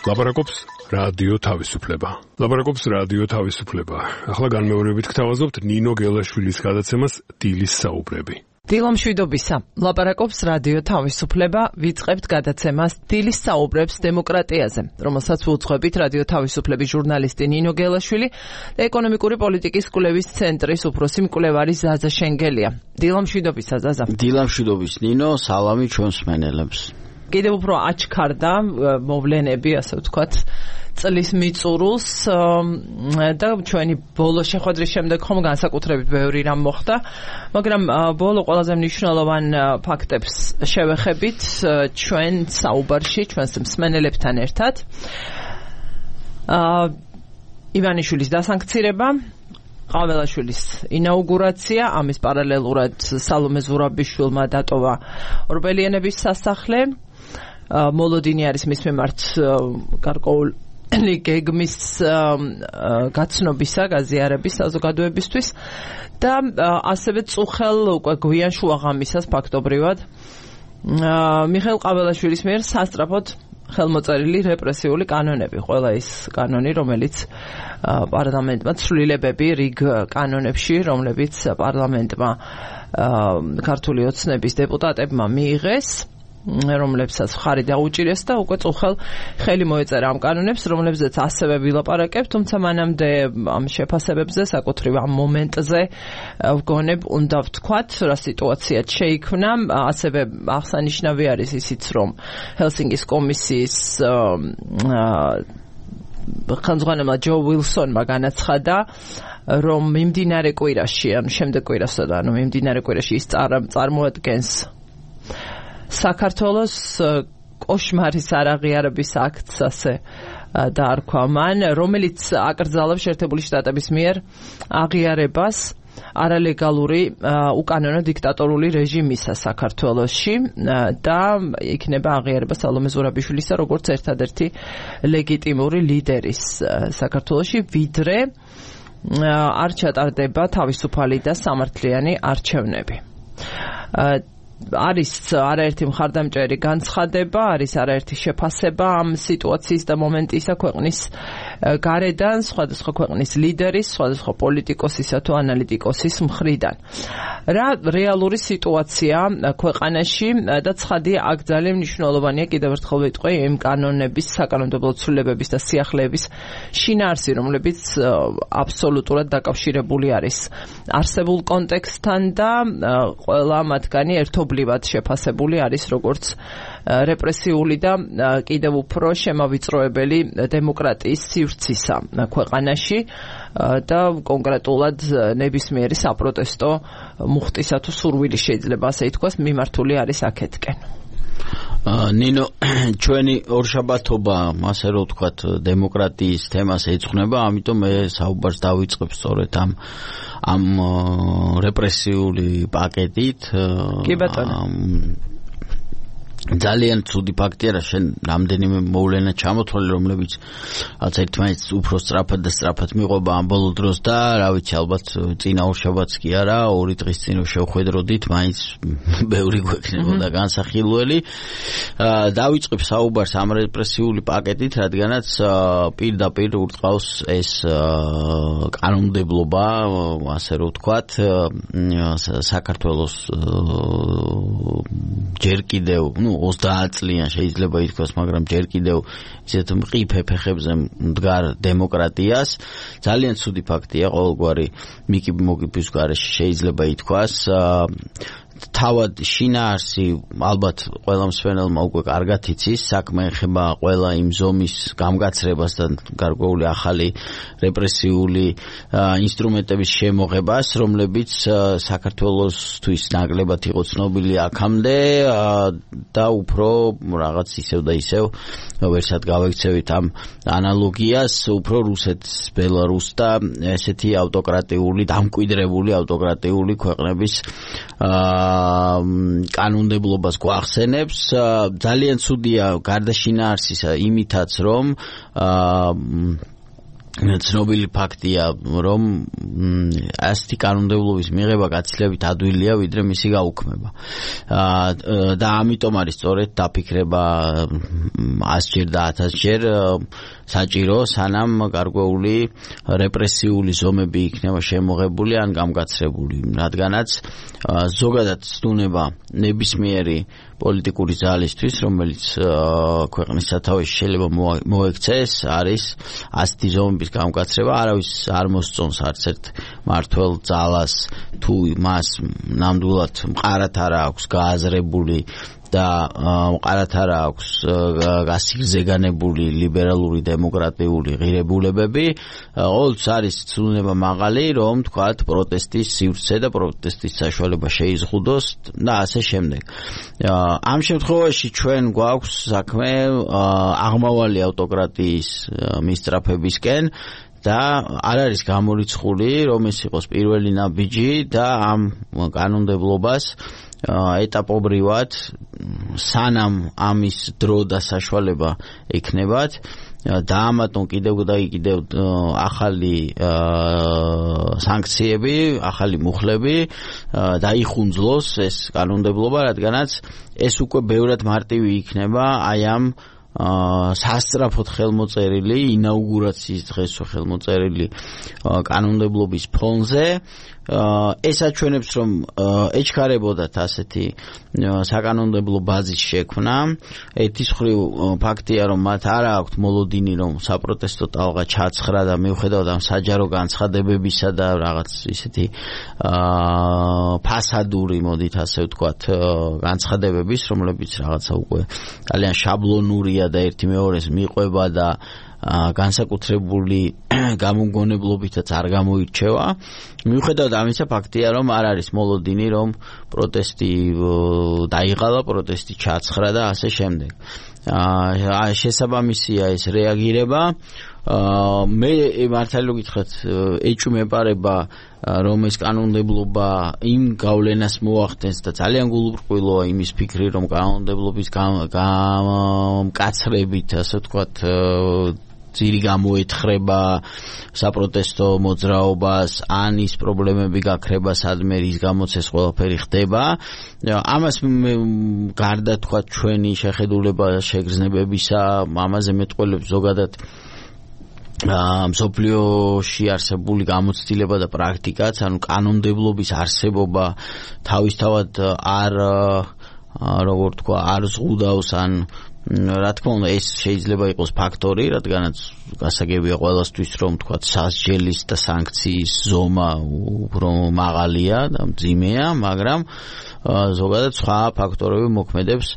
ლაპარაკობს რადიო თავისუფლება. ლაპარაკობს რადიო თავისუფლება. ახლა განმეორებით გთავაზობთ ნინო გელაშვილის გადაცემას დილის საუბრები. დილო მშვიდობისა. ლაპარაკობს რადიო თავისუფლება. ვიწყებთ გადაცემას დილის საუბრებს დემოკრატიაზე, რომელსაც უძღვებით რადიო თავისუფლების ჟურნალისტი ნინო გელაშვილი და ეკონომიკური პოლიტიკის კვლევის ცენტრის უფროსი მკვლევარი ზაზა შენგელია. დილო მშვიდობისა ზაზა. დილო მშვიდობის ნინო, სალამი ჩვენს მსმენელებს. კიდევ უფრო აჩქარდა მოვლენები, ასე ვთქვათ, წლის მიწურულს და ჩვენი ბოლო შეხვედრის შემდეგ ხომ განსაკუთრებით ბევრი რამ მოხდა, მაგრამ ბოლო ყველაზე მნიშვნელოვან ფაქტებს შევეხებით ჩვენ საუბარში, ჩვენს მსმენელებთან ერთად. ივანიშვილის დასანქცირება, ყაველაშვილის ინაუგურაცია, ამის პარალელურად სალომე ზურაბიშვილმა დატოვა ორბელიანების სასახლე. მოლოდინი არის მის მიმართ გარკვეული გეგმის გაცნობისა, გაზიარების საზოგადოებისთვის და ასევე წუხელ უკვე გვიან შუაღამისას ფაქტობრივად მიხეილ ყაველაშვილის მიერ სასწრაფოდ ხელმოწერილი რეპრესიული კანონები, ყველა ის კანონი, რომელიც პარლამენტმა ცვლილებები რიგ კანონებში, რომლებიც პარლამენტმა ქართული ოცნების დეპუტატებმა მიიღეს, რომლებსაც მხარი დაუჭირეს და უკვე წუხელ ხელი მოეწერა ამ კანონებს, რომლებზეც ასევე ვილაპარაკებთ, თუმცა მანამდე ამ შეფასებებზე, საკუთრივ ამ მომენტზე ვგონებ უნდა ვთქვათ, რა სიტუაციაც შეიქმნა. ასევე აღსანიშნავი არის ისიც, რომ ჰელსინკის კომისიის ხელმძღვანელმა ჯო ვილსონმა განაცხადა, რომ მიმდინარე კვირაში, ანუ შემდეგ კვირასა და მიმდინარე კვირაში ის წარმოადგენს საქართველოს კოშმარის არაღიარების აქტს, ასე დაარქვა მან, რომელიც აკრძალავს შეერთებული შტატების მიერ აღიარებას არალეგალური უკანონო დიქტატორული რეჟიმისა საქართველოში და იქნება აღიარება სალომე ზურაბიშვილისა როგორც ერთადერთი ლეგიტიმური ლიდერის საქართველოში, ვიდრე არ ჩატარდება თავისუფალი და სამართლიანი არჩევნები. არის არაერთი მხარდამჭერი განცხადება, არის არაერთი შეფასება ამ სიტუაციის და მომენტისა ქვეყნის გარედან, სხვადასხვა ქვეყნის ლიდერის, სხვადასხვა პოლიტიკოსისა თუ ანალიტიკოსის მხრიდან. რა რეალური სიტუაცია ქვეყანაში და ცხადია, აქ ძალიან მნიშვნელოვანია კიდევ ერთხელ ვიტყვი იმ კანონების, საკანონმდებლო ცვლილებების და სიახლეების შინაარსი, რომლებიც აბსოლუტურად დაკავშირებული არის არსებულ კონტექსტთან და ყველა მათგანი ერთობლივად შეფასებული არის როგორც რეპრესიული და კიდევ უფრო შემავიწროებელი დემოკრატიის სივრცისა ქვეყანაში და კონკრეტულად ნებისმიერი საპროტესტო მუხტისა თუ სურვილი შეიძლება ასე ითქვას მიმართული არის აქეთკენ. ნინო, ჩვენი ორშაბათობა, ასე რომ ვთქვათ, დემოკრატიის თემას ეძღვნება, ამიტომ მე საუბარს დავიწყებ სწორედ ამ რეპრესიული პაკეტით. კი ბატონო. ძალიან ცუდი ფაქტია, რა შენ რამდენიმე მოვლენა ჩამოთვალე, რომლებიც ერთმანეთს უფრო სწრაფად და სწრაფად მიყვება ამ ბოლო დროს და რა ვიცი, ალბათ წინა ორშაბათს კი არა, 2 დღის წინ შევხვედროდით, მაინც ბევრი გვექნებოდა განსახილველი. დავიწყებ საუბარს ამ რეპრესიული პაკეტით, რადგანაც პირდაპირ ურტყავს ეს კანონმდებლობა, ასე რომ ვთქვათ, საქართველოს ჯერ კიდევ 30 წლიან შეიძლება ითქვას, მაგრამ ჯერ კიდევ ისეთ მყიფე ფეხებზე მდგარ დემოკრატიას. ძალიან ცუდი ფაქტია, ყოველგვარი მიკი-მოგიბის გარეშე შეიძლება ითქვას. თავად შინაარსი ალბათ ყველა მსმენელმა უკვე კარგად იცის, საქმე ეხება ყველა იმ ზომის გამგაცრებას და გარკვეული ახალი რეპრესიული ინსტრუმენტების შემოღებას, რომლებიც საქართველოსთვის ნაკლებად იყო ცნობილი აქამდე და უფრო რაღაც ისევ და ისევ ვერსად გავექცევით ამ ანალოგიას, უფრო რუსეთს, ბელარუსს და ესეთი ავტოკრატიული, დამკვიდრებული ავტოკრატიული ქვეყნების კანონმდებლობას გვახსენებს. ძალიან ცუდია გარდა შინაარსისა იმითაც, რომ ცნობილი ფაქტია, რომ ასეთი კანონმდებლობის მიღება გაცილებით ადვილია, ვიდრე მისი გაუქმება. და ამიტომ არის სწორედ დაფიქრება 100-ჯერ და 1000-ჯერ საჭირო, სანამ გარკვეული რეპრესიული ზომები იქნება შემოღებული ან გამგაცრებული, რადგანაც ზოგადად ცდუნება ნებისმიერი პოლიტიკური ძალისთვის, რომელიც ქვეყნის სათავეში შეიძლება მოექცეს, არის ასეთი ზომების გამგაცრება, არავის არ მოსწონს არც ერთ მართველ ძალას, თუ მას ნამდვილად მყარად არ აქვს გააზრებული და მყარად არ აქვს გასიგზეგანებული ლიბერალური დემოკრატიული ღირებულებები, ყოველთვის არის ცდუნება მაღალი, რომ თქვათ პროტესტის სივრცე და პროტესტის საშუალება შეიზღუდოს და ასე შემდეგ. ამ შემთხვევაში ჩვენ გვაქვს საქმე აღმავალი ავტოკრატიის მისწრაფებისკენ და არ არის გამორიცხული, რომ ეს იყოს პირველი ნაბიჯი და ამ კანონმდებლობას ეტაპობრივად სანამ ამის დრო და საშუალება ექნებათ დაამატონ კიდევ ახალი სანქციები, ახალი მუხლები დაიხუნძლოს ეს კანონმდებლობა, რადგანაც ეს უკვე ბევრად მარტივი იქნება აი ამ სასწრაფოდ ხელმოწერილი ინაუგურაციის დღეს ხელმოწერილი კანონმდებლობის ფონზე ეს აჩვენებს, რომ ეჩქარებოდათ ასეთი საკანონმდებლო ბაზის შექმნა. ერთის მხრივ ფაქტია, რომ მათ არ აქვთ მოლოდინი, რომ საპროტესტო ტალღა ჩაცხრა და მიუხედავად ამ საჯარო განცხადებებისა და რაღაც ისეთი ფასადური, მოდით ასე ვთქვათ, განცხადებების, რომლებიც რაღაცა უკვე ძალიან შაბლონურია და ერთი მეორეს მიყვება და განსაკუთრებული გამოგონებლობითაც არ გამოირჩევა. მიუხედავად ამისა, ფაქტია, რომ არ არის მოლოდინი, რომ პროტესტი დაიღალა, პროტესტი ჩაცხრა და ასე შემდეგ. შესაბამისია ეს რეაგირება. მე მართალი გითხრათ, ეჭვმეპარება, რომ ეს კანონმდებლობა იმ გავლენას მოახდენს და ძალიან გულუბრყვილოა იმის ფიქრი, რომ კანონმდებლობის მკაცრებით, ასე ვთქვათ, ძირი გამოეთხრება საპროტესტო მოძრაობას, ან ის პრობლემები გაქრება სადმე რის გამოც ეს ყველაფერი ხდება. ამას გარდა თქვა ჩვენი შეხედულება შეგრძნებებისა, ამაზე მეტყველებს ზოგადად მსოფლიოში არსებული გამოცდილება და პრაქტიკაც, ანუ კანონმდებლობის არსებობა თავისთავად როგორ თქვა, არ ზღუდავს, ან რა თქმა უნდა ეს შეიძლება იყოს ფაქტორი, რადგანაც გასაგებია ყველასთვის, რომ თქვა სასჯელის და სანქციის ზომა უფრო მაღალია და მძიმეა, მაგრამ ზოგადად სხვა ფაქტორები მოქმედებს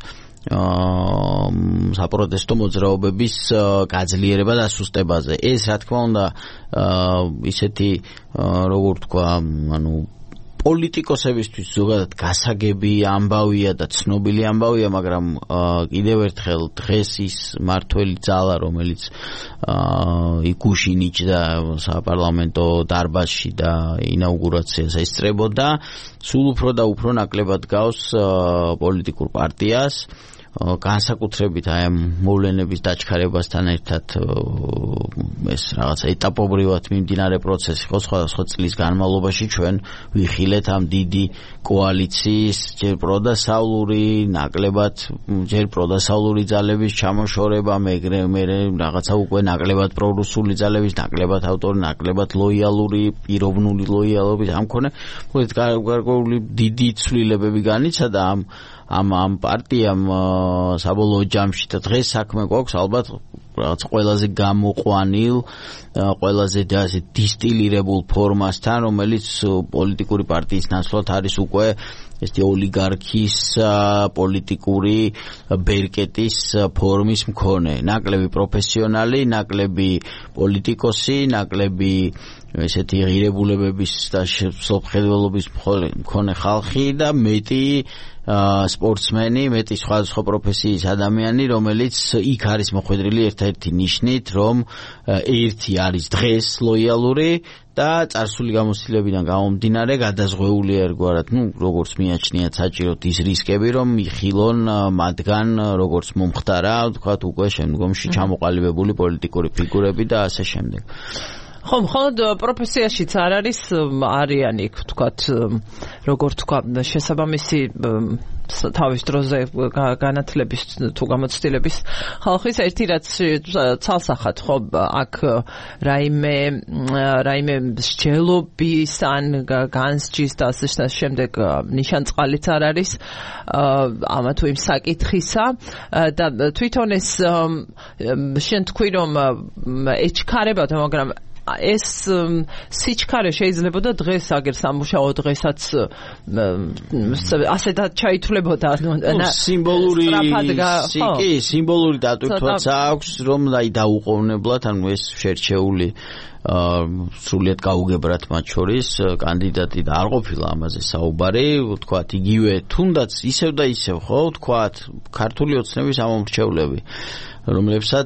საპროტესტო მოძრაობების გაძლიერება და სუსტებაზე. ეს რა თქმა უნდა ისეთი როგორ თქვა, ანუ პოლიტიკოსებისთვის ზოგადად გასაგები ამბავია და ცნობილი ამბავია, მაგრამ კიდევ ერთხელ დღეს ის მართველი ძალა, რომელიც გუშინ იჯდა საპარლამენტო დარბაზში და ინაუგურაციას ესწრებოდა, სულ უფრო და უფრო ნაკლებად გავს პოლიტიკურ პარტიას. განსაკუთრებით აი ამ მოვლენების დაჩქარებასთან ერთად ეს რაღაცა ეტაპობრივად მიმდინარე პროცესი ხო სხვადასხვა წლის განმავლობაში ჩვენ ვიხილეთ ამ დიდი კოალიციის ჯერ პროდასავლური, ნაკლებად ჯერ პროდასავლური ძალების ჩამოშორება, მე რაღაცა უკვე ნაკლებად პრორუსული ძალების, ნაკლებად ავტორი, ნაკლებად ლოიალური, პიროვნული ლოიალობის ამ მქონე გარკვეული დიდი ცვლილებები განიცადა ამ პარტიამ საბოლოო ჯამში და დღეს საქმე გვაქვს ალბათ რაღაც ყველაზე გამოყვანილ, ყველაზე დისტილირებულ ფორმასთან, რომელიც პოლიტიკური პარტიის ნაცვლად არის უკვე ესეთი ოლიგარქის პოლიტიკური ბერკეტის ფორმის მქონე. ნაკლები პროფესიონალი, ნაკლები პოლიტიკოსი, ნაკლები ესეთი ღირებულებების და მსოფლმხედველობის მქონე ხალხი და მეტი სპორტსმენი, მეტი სხვადასხვა პროფესიის ადამიანი, რომელიც იქ არის მოხვედრილი ერთ-ერთი ნიშნით, რომ ერთი არის დღეს ლოიალური და წარსული გამოცდილებიდან გამომდინარე გადაზღვეულია erგვარად, როგორც მიაჩნიათ საჭიროდ ის რისკები, რომ იხილონ მათგან როგორც მომხდარა, თქვათ უკვე შემდგომში ჩამოყალიბებული პოლიტიკური ფიგურები და ასე შემდეგ. ხომ პროფესიაშიც არ არის არიანი, თქვათ, როგორ თქვა, შესაბამისი თავის დროზე განათლების თუ გამოცდილების ხალხის ერთი რაც ცალსახად ხო აქ რაიმე მსჯელობის ან განსჯის და ასე შემდეგ ნიშანწყალიც არ არის ამა თუ იმ საკითხისა და თვითონ ეს შენ თქვი რომ ეჩქარებათ, მაგრამ ეს სიჩქარე შეიძლება და დღეს აგერ სამუშაო დღესაც ასეთად ჩაითვლებოდა სიმბოლური დატვირთვაც აქვს რომ დაუყოვნებლად ანუ ეს შერჩეული სრულიად გაუგებრად მათ შორის კანდიდატი და არ ყოფილა ამაზე საუბარი, თქვათ იგივე თუნდაც ისევ და ისევ ხო თქვათ ქართული ოცნების ამომრჩევლები რომლებსაც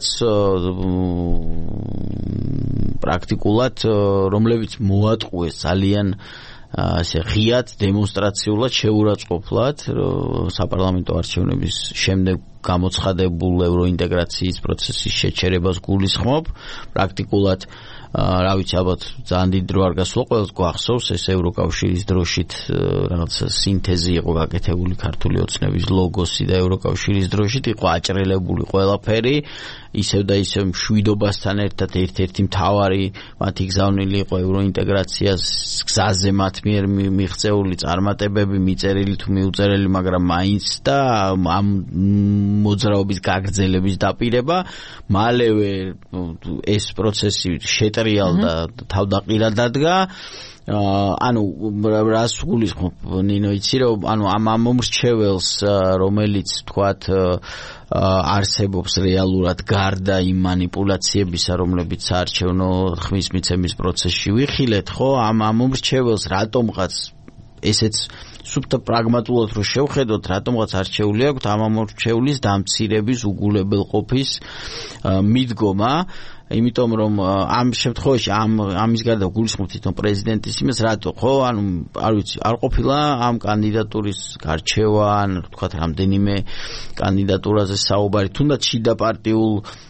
პრაქტიკულად რომლებიც მოატყუეს ძალიან ასე ღიად დემონსტრაციულად შეურაცხყოფლად საპარლამენტო არჩევნების შემდეგ გამოცხადებულ ევროინტეგრაციის პროცესის შეჩერებას გულისხმობ პრაქტიკულად რა ვიცი ალბათ ძალიან დიდ დრო არ გასულა ყველას გვახსოვს ეს ევროკავშირის დროშით რაღაცა სინთეზი იყო გაკეთებული ქართული ოცნების ლოგოსი და ევროკავშირის დროშით იყო აჭრელებული ყველაფერი ისევ და ისევ მშვიდობასთან ერთად ერთ-ერთი მთავარი მათი გზავნილი იყო ევროინტეგრაციას გზაზე მათ მიერ მიღწეული წარმატებები მიწერილი თუ მიუწერელი მაგრამ მაინც და ამ მოძრაობის გაგრძელების დაპირება მალევე ეს პროცესი შეტრიალდა თავდაყირა დადგა ანუ რას გულისხმობ ნინო იცი რომ ანუ ამ მომრჩეველს რომელიც თქვათ არსებობს რეალურად გარდა იმ манипуляციებისა რომლებიც საარჩევნო ხმის მიცემის პროცესში ვიხილეთ ხო ამ მომრჩეველს რატომღაც ესეც სუფთა პრაგმატულად რო შევხედოთ რატომღაც არჩეული აქვს ამ მომრჩევლის დამცირების უგულებელყოფის მიდგომა იმიტომ რომ ამ შემთხვევაში ამის გარდა გულისხმობ თვითონ პრეზიდენტის იმას რატო ხო ანუ არ ვიცი არ ყოფილა ამ კანდიდატურის გარჩევა ან თქვათ რამდენიმე კანდიდატურაზე საუბარი თუნდაც შიდა პარტიულ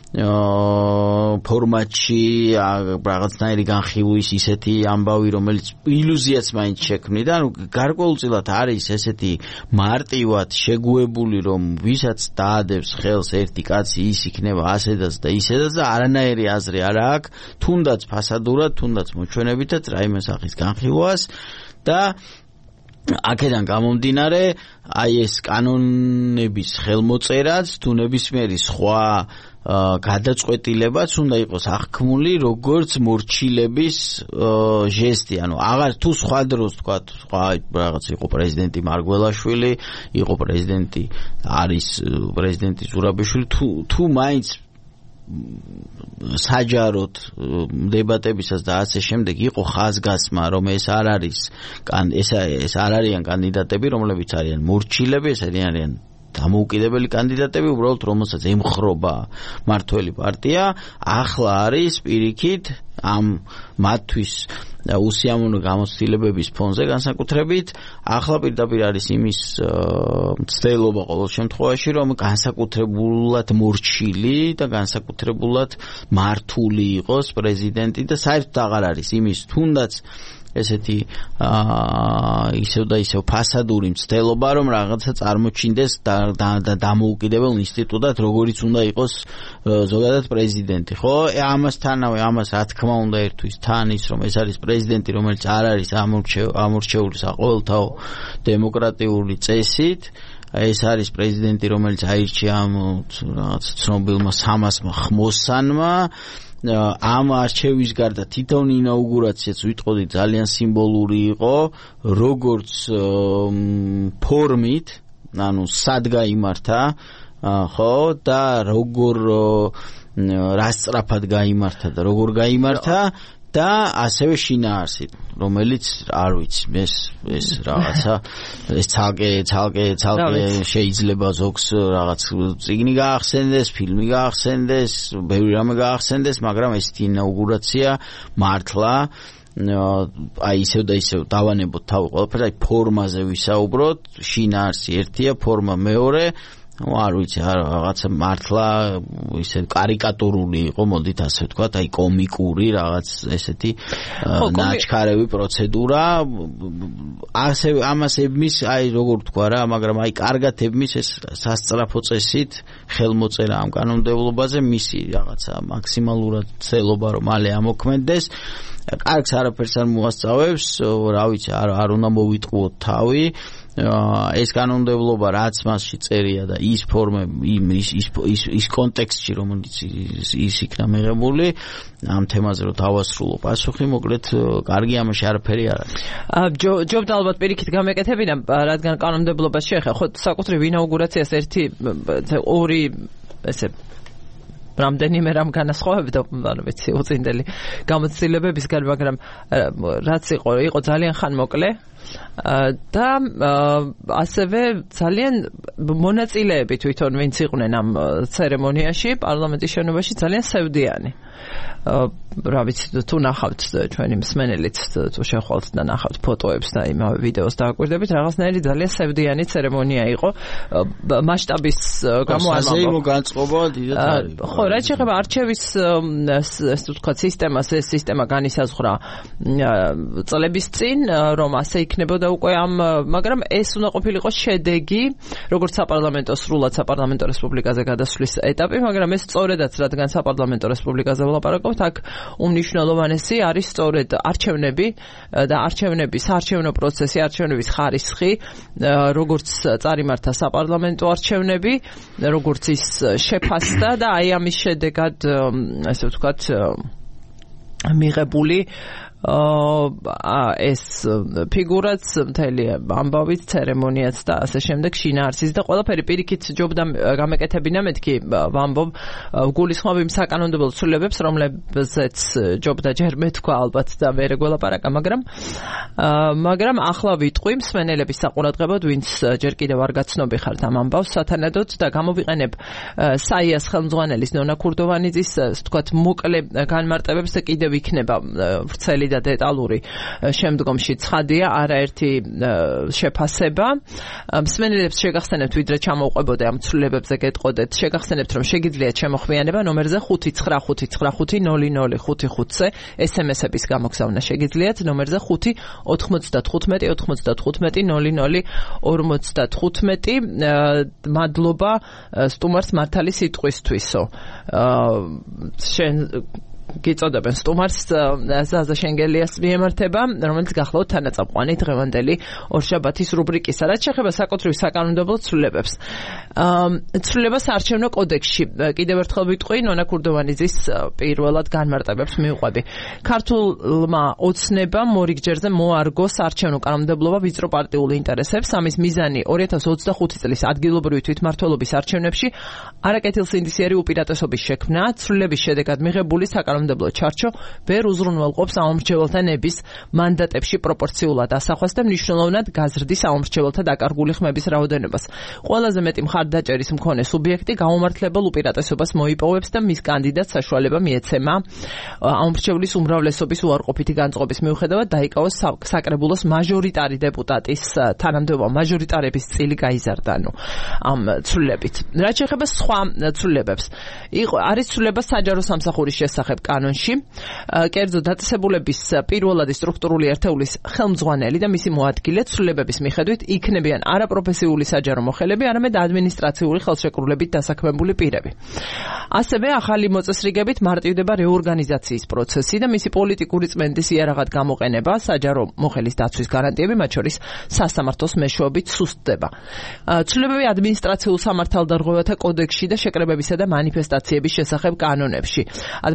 ფორმატში რაღაცნაირი განხილვის ისეთი ამბავი რომელიც ილუზიაც მაინც შექმნიდა ანუ გარკვეულწილად არის ესეთი მარტივად შეგუებული რომ ვისაც დაადებს ხელს ერთი კაცი ის იქნება ასედაც და ისედაც და არანაირი აზრი არ აქვს თუნდაც ფასადურად თუნდაც მოჩვენებითაც რაიმე სახის განხილვას და აქედან გამომდინარე აი ეს კანონების ხელმოწერაც თუ ნებისმიერი სხვა გადაწყვეტილებაც უნდა იყოს აღქმული როგორც მორჩილების ჟესტი ანუ აღარ თუ სხვა დროს თქვა სხვა რაღაც იყო პრეზიდენტი მარგველაშვილი იყო პრეზიდენტი არის პრეზიდენტი ზურაბიშვილი თუ მაინც საჯაროდ დებატებისას და ასე შემდეგ იყო ხაზგასმა რომ ეს არ არის ეს არ არიან კანდიდატები რომლებიც არიან მორჩილები ეს არიან დამოუკიდებელი კანდიდატები უბრალოდ რომელსაც ემხრობა მართველი პარტია ახლა არის პირიქით ამ მათთვის უსიამოვნო გამოცდილებების ფონზე განსაკუთრებით ახლა პირდაპირ არის იმის მცდელობა ყოველ შემთხვევაში რომ განსაკუთრებულად მორჩილი და განსაკუთრებულად მართული იყოს პრეზიდენტი და საერთოდ აღარ არის იმის თუნდაც ესეთი ისევ და ისევ ფასადური მცდელობა რომ რაღაცა წარმოჩინდეს და დამოუკიდებელ ინსტიტუტად როგორიც უნდა იყოს ზოგადად პრეზიდენტი ხო ამასთანავე ამას რა თქმა უნდა ერთვის თან ის რომ ეს არის პრეზიდენტი რომელიც არ არის ამორჩეული საყოველთაო დემოკრატიული წესით ეს არის პრეზიდენტი რომელიც აირჩია ამ რაღაც ცნობილმა სამასმა ხმოსანმა ამ არჩევის გარდა თითოეული ინაუგურაციაც ვიტყოდი ძალიან სიმბოლური იყო როგორც ფორმით ანუ სად გაიმართა ხო და როგორ რა სწრაფად გაიმართა და როგორ გაიმართა და ასევე შინაარსით რომელიც არ ვიცი ეს რაღაცა ეს ცალკე შეიძლება ზოგს რაღაც წიგნი გაახსენდეს, ფილმი გაახსენდეს, ბევრი რამე გაახსენდეს, მაგრამ ეს ინაუგურაცია მართლა აი ისევ და ისევ დავანებოთ თავი ყველაფერს, აი ფორმაზე ვისაუბროთ, შინაარსი ერთია, ფორმა მეორე, არ ვიცი, რაღაცა მართლა ისე კარიკატურული იყო, მოდით ასე ვთქვათ, აი კომიკური რაღაც ესეთი ნაჩქარევი პროცედურა, ასევე ამას ებმის, აი როგორ ვთქვა რა, მაგრამ აი კარგად ებმის ეს სასწრაფო წესით ხელმოწერა ამ კანონმდებლობაზე, მისი რაღაცა მაქსიმალურად ცელობა რომ მალე ამოქმედდეს. კარგს არაფერს არ მოასწავებს, რა ვიცი, არ უნდა მოვიტყუოთ თავი. ეს კანონმდებლობა რაც მასში წერია და ის ფორმები ის კონტექსტში რომელიც ის იქნა მიღებული ამ თემაზე რომ დავასრულო პასუხი მოკლედ კარგი ამაში არაფერი არ არის. ჯობდა ალბათ პირიქით გამეკეთებინა რადგან კანონმდებლობას შეეხება ხო საკუთრივ ინაუგურაციას ორი ესე რამდენიმე რამ განასხვავებდა, არ ვიცი, უწინდელი გამოცდილებებისგან, მაგრამ რაც იყო ძალიან ხანმოკლე და ასევე ძალიან მონაწილეები თვითონ ვინც იყვნენ ამ ცერემონიაში, პარლამენტის შენობაში ძალიან სევდიანი. რა ვიცი, თუ ნახავთ ჩვენი მსმენელიც, თუ შეხვალთ და ნახავთ ფოტოებს და იმავე ვიდეოს დააკვირდებით, რაღაცნაირი ძალიან სევდიანი ცერემონია იყო. მასშტაბის გამო არ მომავალ განწყობა დიდად არის. ხო, რაც შეეხება არჩევის ასე ვთქვათ სისტემას, ეს სისტემა განისაზღვრა წლების წინ, რომ ასე იქნებოდა უკვე მაგრამ ეს უნდა ყოფილიყო შედეგი, როგორც საპარლამენტო სრულად საპარლამენტო რესპუბლიკაზე გადასვლის ეტაპი, მაგრამ ეს სწორედაც რადგან საპარლამენტო რესპუბლიკაზე ვლაპარაკობთ, აქ უმნიშვნელოვანესი არის სწორედ არჩევნები და საარჩევნო პროცესი, არჩევნების ხარისხი, როგორც წარიმართა საპარლამენტო არჩევნები, როგორც ის შეფასდა და აი ამის შედეგად ასე ვთქვათ მიღებული ეს ფიგურაც მთელი ამბავით ცერემონიაც და ასე შემდეგ შინაარსის და ყველაფერი პირიქით ჯობდა გამეკეთებინა მეთქი ვამბობ გულისხმობ იმ საკანონმდებლო ცვლილებებს რომლებზეც ჯობდა ჯერ მეთქვა ალბათ და ვერ გველაპარაკა მაგრამ ახლა ვიტყვი მსმენელების საყურადღებოდ ვინც ჯერ კიდევ არ გაცნობი ხართ ამ ამბავს სათანადოდ და გამოვიყენებ საიას ხელმძღვანელის ნონა ქურდოვანიძის ვთქვათ მოკლე განმარტებებს და კიდევ იქნება ვრცელი და დეტალური შემდგომში ცხადია არაერთი შეფასება მსმენელებს შეგახსენებთ ვიდრე ჩამოვყვებოდე ამ ცვლილებებზე გეტყოდეთ შეგახსენებთ რომ შეგიძლიათ შემოხვიანება ნომერზე 595500555-ზე SMS-ების გამოგზავნა შეგიძლიათ ნომერზე 595500055 მადლობა სტუმარს მართალი სიტყვისთვისო შენ გიწოდებენ სტუმარს ზაზა შენგელიას მიემართება, რომელიც გახლავთ თანაწამყვანი დღევანდელი ორშაბათის რუბრიკისა. რაც შეეხება საკუთრივ საკანონმდებლო ცვლილებებს. ცვლილება საარჩევნო კოდექსში. კიდევ ერთხელ ვიტყვი, ნონა ქურდოვანიძის პირველად განმარტებებს მივყვები. ქართულმა ოცნებამ მორიგჯერზე მოარგო საარჩევნო კანონმდებლობა ვიწრო პარტიულ ინტერესებს. ამის მიზანი 2025 წლის ადგილობრივი თვითმმართველობის არჩევნებში არაკეთილსინდისიერი უპირატესობის შექმნა, ცვლილების შედეგად მიღებული საკანონმდებლო ჩარჩო ვერ უზრუნველყოფს საომრჩეველთა ნების მანდატებში პროპორციულად ასახვას და მნიშვნელოვნად გაზრდის საომრჩეველთა დაკარგული ხმების რაოდენობას. ყველაზე მეტი მხარდაჭერის მქონე სუბიექტი გაუმართლებელ უპირატესობას მოიპოვებს და მის კანდიდატს საშუალება მიეცემა აუმრჩევლის უმრავლესობის უარყოფითი განწყობის მიუხედავად დაიკავოს საკრებულოს მაჟორიტარი დეპუტატის თანამდებობა მაჟორიტარების წილი გაიზარდა ამ ცვლილებით. რაც შეეხება სხვა ცვლილებებს, არის ცვლილება საჯარო სამსახურის შესახებ კანონში, კერძო დაწესებულების პირველადი სტრუქტურული ერთეულის ხელმძღვანელი და მისი მოადგილე ცვლილებების მიხედვით იქნებიან არაპროფესიული საჯარო მოხელები, არამედ ადმინისტრაციული ხელშეკრულებით დასაქმებული პირები. ასევე ახალი მოწესრიგებით მარტივდება რეორგანიზაციის პროცესი და მისი პოლიტიკური წმენდის იარაღად გამოყენება საჯარო მოხელის დაცვის გარანტიები, მათ შორის სასამართლოს მეშვეობით სუსტდება. ცვლილებები ადმინისტრაციულ სამართალდარღვევათა კოდექსში და შეკრებებისა და მანიფესტაციების შესახებ კანონებში. ადმინისტრაციულ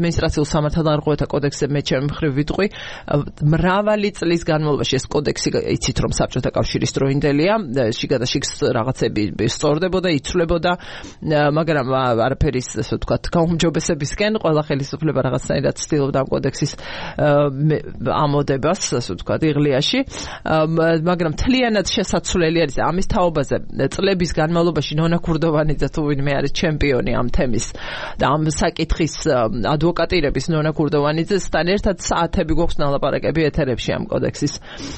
სამართალდამხმარებლთა კოდექსზე მე ჩემი მხრივ ვიტყვი, მრავალი წლის განმავლობაში ეს კოდექსი იცით რომ საბჭოთა კავშირის დროინდელია, შიგადაშიგ რაღაცები სწორდებოდა, იცვლებოდა, მაგრამ არაფერის ასე ვთქვათ, გაუმჯობესებისკენ ყველა ხელისუფლება რაღაცნაირად ცდილობდა ამ კოდექსის ამოდებას, ასე ვთქვათ, იღლიაში, მაგრამ თლიანად შესაძლებელი არის ამის თაობაზე წლების განმავლობაში ნონა ქურდოვანიძე თუ ვინმე არის ჩემპიონი ამ თემის და ამ საკითხის ადვოკატირების ნონა ქურდოვანიძესთან ერთად საათები გვაქვს ნალაპარაკები ეთერებში ამ კოდექსის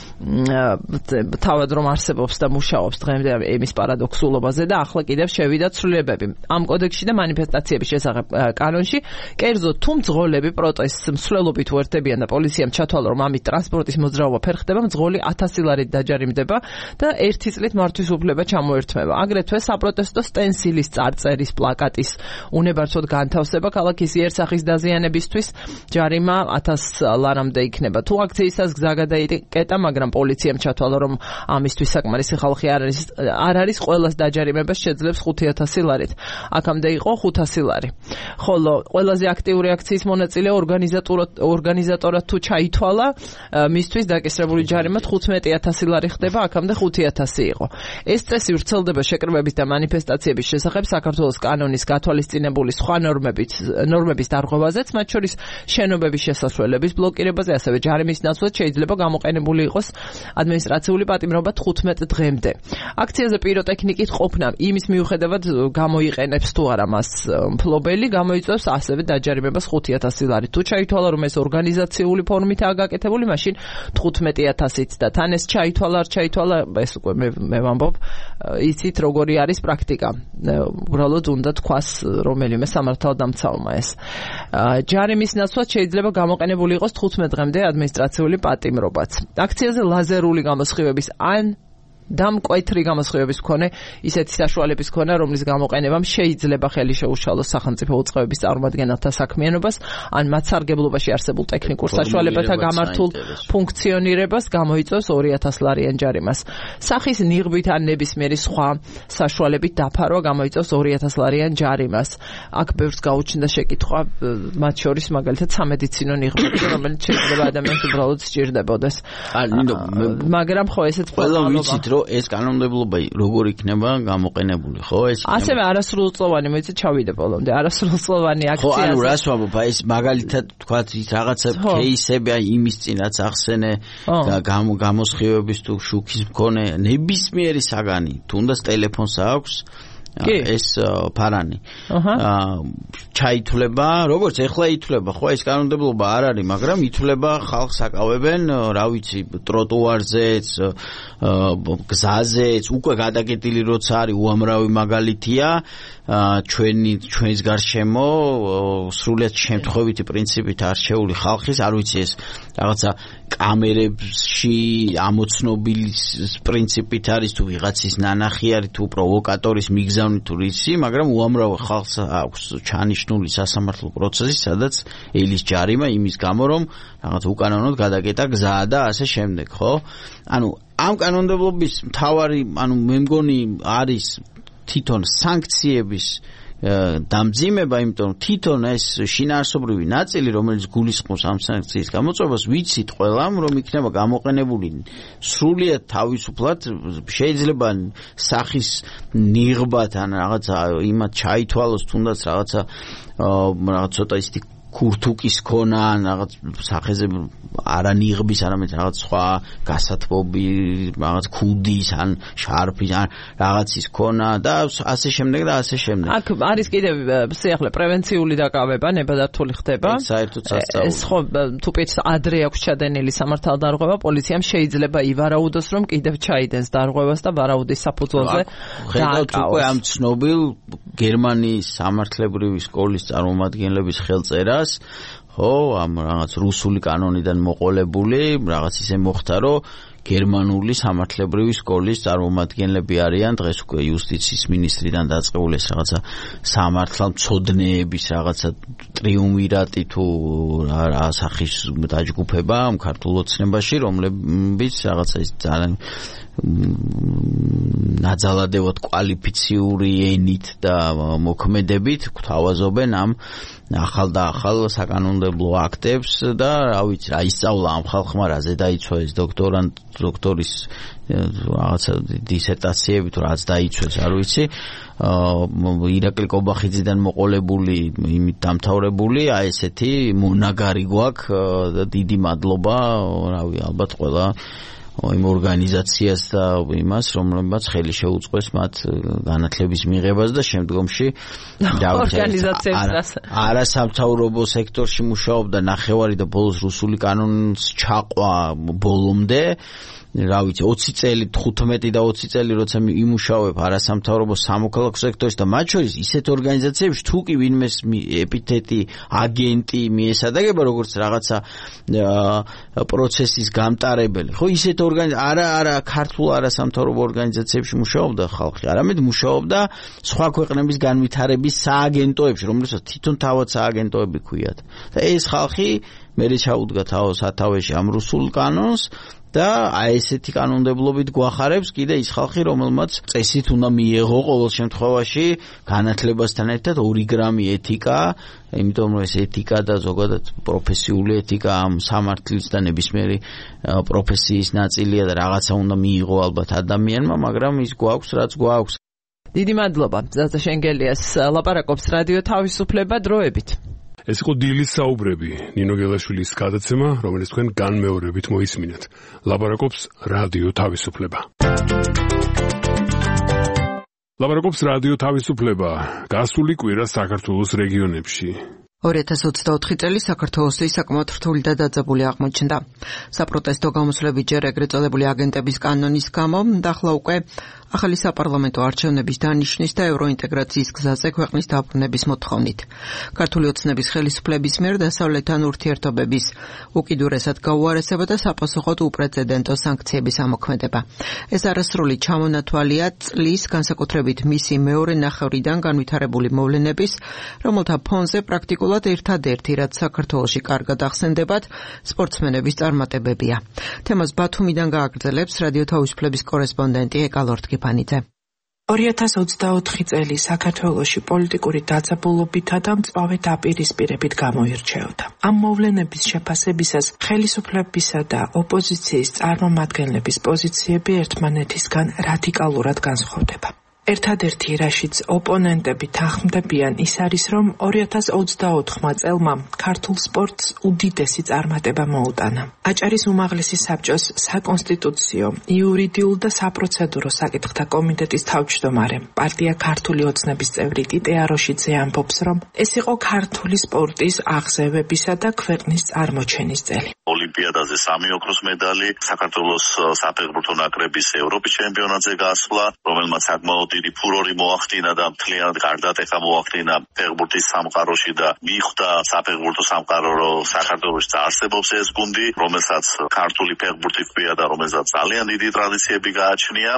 თავად რომ არსებობს და მუშაობს დღემდე იმის პარადოქსულობაზე და ახლა კიდევ შევიდა ცვლილებები ამ კოდექსში და მანიფესტაციების შესახებ კანონში კერძოდ თუ მძღოლები პროტესტს მსვლელობით უერთდებიან და პოლიციამ ჩათვალა რომ ამით ტრანსპორტის მოძრაობა ფერხდება მძღოლი 1000 ლარით დაჯარიმდება და 1 წლით მართვის უფლება ჩამოერთმება აგრეთვე საპროტესტო სტენსილის წარწერის პლაკატის უნებარცოდ განთავსება ქალაქის იერსახის დაზიანებისთვის ჯარიმა 1000 ლარამდე იქნება თუ აქციისას გზა გადაიკეტა მაგრამ პოლიციამ ჩათვალა რომ ამისთვის საკმარისი ხალხი არ არის ყველას დაჯარიმებას შეძლებს 5000 ლარით აქამდე იყო 500 ლარი ხოლო ყველაზე აქტიური აქციის მონაწილე ორგანიზატორად თუ ჩაითვალა მისთვის დაკისრებული ჯარიმა 15000 ლარი ხდება აქამდე 5000 იყო ეს წესი ვრცელდება შეკრებების და მანიფესტაციების შესახებ საქართველოს კანონის გათვალისწინებული სხვა ნორმების დარღვევაზეც მათ შორის შენობების შესასვლელების ბლოკირებაზე ასევე ჯარიმის ნაცვლად შეიძლება გამოყენებული იყოს ადმინისტრაციული პატიმრობა 15 დღემდე აქციაზე პიროტექნიკით ყოფნა იმის მიუხედავად გამოიყენებს თუ არა მას მფლობელი გამოიწვევს ასევე დაჯარიმებას 5000 ლარი თუ ჩაითვალა რომ ეს ორგანიზაციული ფორმითაა გაკეთებული მაშინ 15000-ით და თან ეს ჩაითვალა ეს უკვე მე ვამბობ იცით როგორი არის პრაქტიკა უბრალოდ უნდა თქვას რომელიმე სამართალდამცავმა ეს ჯარიმის ნაცვლად შეიძლება გამოყენებული იყოს 15 დღემდე ადმინისტრაციული პატიმრობაც აქციაზე ლაზერული გამოსხივების ან დამკვეთრი გამოსხივების მქონე ისეთი საშუალების მქონე რომლის გამოყენებამ შეიძლება ხელი შეუშალოს სახელმწიფო უწყებების წარმომადგენელთა საქმიანობას ან მათ სარგებლობაში არსებულ ტექნიკურ საშუალებათა გამართულ ფუნქციონირებას გამოიწვევს 2000 ლარიან ჯარიმას სახის ნიღბით ან ნებისმიერი სხვა საშუალებით დაფარვა გამოიწვევს 2000 ლარიან ჯარიმას აქ ბევრს გაუჩნდა შეკითხვა მათ შორის მაგალითად სამედიცინო ნიღბები რომელიც შეიძლება ადამიანს უბრალოდ სჭირდებოდეს მაგრამ ხო ესეც ყველა ვიცით რომ ეს კანონმდებლობა როგორ იქნება გამოყენებული, ხო? ეს ასევე არასრულწლოვანი, მოიცი ჩავიდე ბოლომდე, არასრულწლოვანი აქციაზე. ხო, ანუ რას ვამბობ, აი ეს მაგალითად თქვათ ის რაღაცა кейსები აი იმის წინაც ახსენე და გამოსხივების თუ შუქის მქონე ნებისმიერი საგანი, თუნდაც ტელეფონს აქვს ეს ფარანი ჩაითვლება როგორც ეხლა ითვლება ხო ეს კანონმდებლობა არ არის მაგრამ ითვლება ხალხს აკავებენ რა ვიცი ტროტუარზეც გზაზეც უკვე გადაკეტილი როცა არის უამრავი მაგალითია ჩვენს გარშემო სრულიად შემთხვევითი პრინციპით არჩეული ხალხის არ ვიცი ეს რაღაცა კამერებში ამოცნობილის პრინციპით არის თუ ვიღაცის ნანახი არის თუ პროვოკატორის მიგზავნი თუ რისი მაგრამ უამრავ ხალხს აქვს ჩანიშნული სასამართლო პროცესი სადაც ელის ჯარიმა იმის გამო რომ რაღაც უკანონოდ გადაკეტა გზა და ასე შემდეგ ხო ანუ ამ კანონმდებლობის მთავარი ანუ მე მგონი არის თვითონ სანქციების დამძიმება, იმიტომ რომ თვითონ ეს შინაარსობრივი ნაწილი, რომელიც გულისხმობს ამ სანქციის გამოწვევას, ვიცით ყველამ, რომ იქნება გამოყენებული სრულიად თავისუფლად, შეიძლება სახის ნიღბად ან რაღაცა იმათ ჩაითვალოს, თუნდაც რაღაცა ცოტა ისეთი ქურთუკის ქონა ან რაღაც სახეზე არა ნიღბის, არამედ რაღაც სხვა გასათბობი, რაღაც ქუდის ან შარფის ან რაღაცის ქონა და ასე შემდეგ და ასე შემდეგ. აქ არის კიდევ სიახლე პრევენციული დაკავება, ნებადართული ხდება. საერთოდ სასწაული. ეს ხო თუ პირს ადრე აქვს ჩადენილი სამართალდარღვევა, პოლიციამ შეიძლება ივარაუდოს, რომ კიდევ ჩაიდენს დარღვევას და ვარაუდის საფუძველზე დააკავოს. უკვე ამ ცნობილ გერმანიის სამართლებრივი სკოლის წარმომადგენლების ხელწერას ხო ამ რაღაც რუსული კანონიდან მოყოლებული რაღაც ისე მოხდა რომ გერმანული სამართლებრივი სკოლის წარმომადგენლები არიან დღეს უკვე იუსტიციის მინისტრიდან დაწყებული ეს რაღაცა სამართალმცოდნეების რაღაცა ტრიუმვირატი თუ რა სახის დაჯგუფება ამ ქართულ ოცნებაში რომლებიც რაღაცა ის ძალიან ნაძალადევად კვალიფიციური ენით და მოქმედებით გვთავაზობენ ამ ახალ და ახალ საკანონმდებლო აქტებს და რა ვიცი რა ისწავლა ამ ხალხმა რაზე დაიცვა ეს დოქტორის რაღაცა დისერტაციები თუ რაც დაიცვეს არ ვიცი ირაკლი კობახიძიდან მოყოლებული იმით დამთავრებული აი ესეთი მონაგარი გვაქვს და დიდი მადლობა რავი ალბათ ყველა იმ ორგანიზაციას და იმას რომლებმაც ხელი შეუწყეს მათ განათლების მიღებას და შემდგომში არასამთავრობო სექტორში მუშაობდა ნახევარი და ბოლოს რუსული კანონის ჩაყვა ბოლომდე რა ვიცი 20 წელი 15 და 20 წელი როცა იმუშავებ არასამთავრობო სამოქალაქო სექტორში და მათ შორის ისეთ ორგანიზაციებში თუ კი ვინმეს ეპითეტი აგენტი მიესადაგება როგორც რაღაცა პროცესის გამტარებელი ხო ისეთ არა ქართულ არასამთავრობო ორგანიზაციებში მუშაობდა ხალხი არამედ მუშაობდა სხვა ქვეყნების განვითარების სააგენტოებში რომლებსაც თვითონ თავად სააგენტოები ქვიათ და ეს ხალხი მე ჩაუდგა სათავეში ამ რუსულ კანონს და აი ესეთი კანონმდებლობით გვახარებს კიდე ის ხალხი რომელმაც წესით უნდა მიეღო ყოველ შემთხვევაში განათლებასთან ერთად 2 გრამი ეთიკა იმიტომ რომ ეს ეთიკა და ზოგადად პროფესიული ეთიკა ამ სამართლის და ნებისმიერი პროფესიის ნაწილია და რაღაცა უნდა მიიღო ალბათ ადამიანმა მაგრამ ის გვაქვს რაც გვაქვს დიდი მადლობა ზაზა შენგელიას ლაპარაკობს რადიო თავისუფლება დროებით ეს იყო დილის საუბრები ნინო გელაშვილის გადაცემა რომელიც თქვენ განმეორებით მოისმინეთ ლაპარაკობს რადიო თავისუფლება გასული კვირა საქართველოს რეგიონებში 2024 წელი საქართველოში საკმაოდ რთული და დაძაბული აღმოჩნდა. საპროტესტო გამოსვლები ჯერ ეგრეთ წოდებული აგენტების კანონის გამო და ახლა უკვე ახალი საპარლამენტო არჩევნების დანიშნის და ევროინტეგრაციის გზაზე ქვეყნის დაბრუნების მოთხოვნით. ქართული ოცნების ხელისუფლების მიერ დასავლეთთან ურთიერთობების უკიდურესად გაუარესება და საპასუხოდ უპრეცედენტო სანქციების ამოქმედება. ეს არასრული ჩამონათვალია წლის განსაკუთრებით მისი მეორე ნახევრიდან განვითარებული მოვლენების, რომელთა ფონზე პრაქტიკულად ერთადერთი, რაც საქართველოში კარგად ახსენდებათ, სპორტსმენების წარმატებებია. თემას ბათუმიდან გააგრძელებს რადიო თავისუფლების კორესპონდენტი ეკალორტკი 2024 წელი საქართველოში პოლიტიკური დაძაბულობითა და მწვავე დაპირისპირებით გამოირჩეოდა. ამ მოვლენების შეფასებისას ხელისუფლებისა და ოპოზიციის წარმომადგენლების პოზიციები ერთმანეთისგან რადიკალურად განსხვავდება. ერთადერთი რაშიც ოპონენტები თანხმდებიან ის არის, რომ 2024 წელმა ქართულ სპორტს უდიდესი წარმატება მოუტანა. აჭარის უმაღლესი საბჭოს საკონსტიტუციო, იურიდიულ და საპროცედურო საკითხთა კომიტეტის თავმჯდომარე, პარტია ქართული ოცნების წევრი ტიტე აროშიძე ამბობს, რომ ეს იყო ქართული სპორტის აღზევებისა და ქვეყნის წარმოჩენის წელი. ოლიმპიადაზე 3 ოქროს медаლი, საქართველოს საფეხბურთო ნაკრების ევროპის ჩემპიონატზე გასვლა, რომელმაც საკმაოდ დიდი ფურორი მოახდინა და მთლიანად გარდატეხა მოახდინა ფეხბურთის სამყაროში და მიხვდა საფეხბურთო სამყარო, რომ საქართველოში არსებობს ეს გუნდი, რომელსაც ქართული ფეხბურთი ჰქვია და რომელსაც ძალიან დიდი ტრადიციები გააჩნია.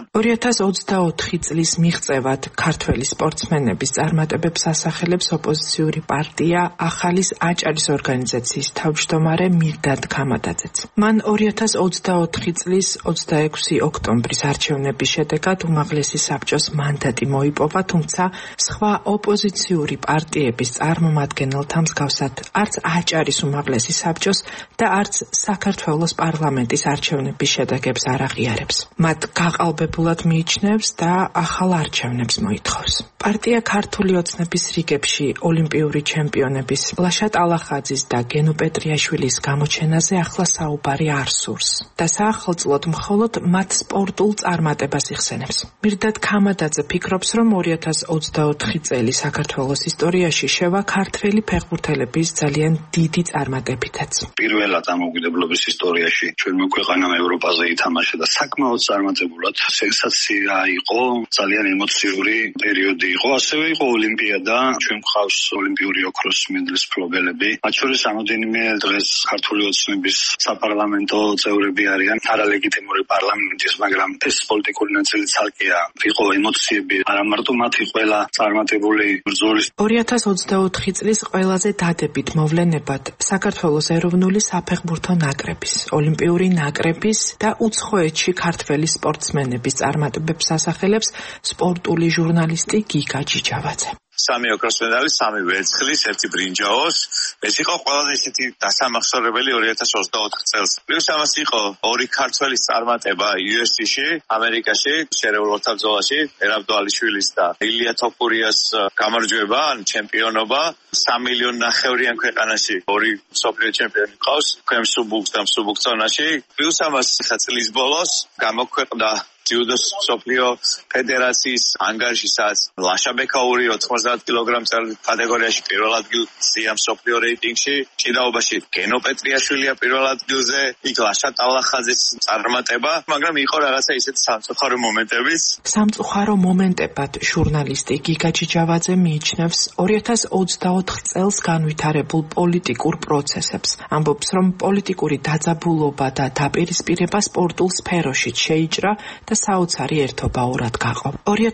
2024 წლის მიღწევად ქართველი სპორტსმენების წარმატებებს ასახელებს ოპოზიციური პარტია ახალის აჭარის ორგანიზაციის თავმჯდომარე მირდად ქამადაძეც. მან 2024 წლის 26 ოქტომბრის არჩევნების შედეგად უმაღლესი საბჭოს მანდატი მოიპოვა, თუმცა სხვა ოპოზიციური პარტიების წარმომადგენელთა მსგავსად არც აჭარის უმაღლესი საბჭოს და არც საქართველოს პარლამენტის არჩევნების შედეგებს არ აღიარებს. მათ გაყალბებულად მიიჩნევს და ახალ არჩევნებს მოითხოვს. პარტია ქართული ოცნების რიგებში ოლიმპიური ჩემპიონების ლაშა ტალახაძის და გენო პეტრიაშვილის გამოჩენაზე ახლა საუბარი არ სურს და საახალწლოდ მხოლოდ მათ სპორტულ წარმატებას იხსენებს. მირდად ქამადაძე ფიქრობს, რომ 2024 წელი საქართველოს ისტორიაში შევა ქართველი ფეხბურთელების ძალიან დიდი წარმატებითაც. პირველად დამოუკიდებლობის ისტორიაში ჩვენმა ქვეყანამ ევროპაზე ითამაშა და საკმაოდ წარმატებულად სენსაცია იყო, ძალიან ემოციური პერიოდი იყო. ასევე იყო ოლიმპიადა, ჩვენ გვყავს ოლიმპიური ოქროს მედლის მფლობელები. მათ შორის რამოდენიმე დღეს ქართული ოცნების რომლის საპარლამენტო წევრები არიან არალეგიტიმური პარლამენტის, მაგრამ ეს პოლიტიკური ნაწილი ცალკეა. იყო ემოციები, არა მარტო მათი ყველა წარმატებული ბრძოლის. 2024 წლის ყველაზე დადებით მოვლენებად საქართველოს ეროვნული საფეხბურთო ნაკრების, ოლიმპიური ნაკრების და უცხოეთში ქართველი სპორტსმენების წარმატებებს ასახელებს სპორტული ჟურნალისტი გიგა ჯიჯავაძე. 3 ოქროს медаლის, 3 ვერცხლის, 1 ბრინჯაოს. ეს იყო ყველაზე ისეთი დასამახსოვრებელი 2024 წელს. პლუს ამას იყო 2 ქართველის წარმატება UFC-ში, ამერიკაში, შერეულ ორთაბრძოლაში, ერაბ დვალიშვილის და ილია თოფურიას გამარჯვება, ან ჩემპიონობა. 3 მილიონი ნახევრიან ქვეყანაში 2 მსოფლიო ჩემპიონი ყავს, ქვემსუბუქს და მსუბუქ ზონაში. პლუს ამას წლის ბოლოს გამოქვეყნდა ჯუდოს მსოფლიო ფედერაციის ანგარიში, სადაც ლაშა ბექაური 90 კილოგრამ짜리 კატეგორიაში პირველ ადგილზეა მსოფლიო რეიტინგში, ჭიდაობაში გენო პეტრიაშვილია პირველ ადგილზე, იქ ლაშა ტავლახაძის წარმატება, მაგრამ იყო რაღაცა ისეთი სამწუხარო მომენტებიც. სამწუხარო მომენტებად ჟურნალისტი გიგა ჯიჯავაძე მიიჩნევს 2024 წელს განვითარებულ პოლიტიკურ პროცესებს. ამბობს, რომ პოლიტიკური დაძაბულობა და დაპირისპირება სპორტულ სფეროშიც შეიჭრა და საოცარი ერთობა ორად გაყო.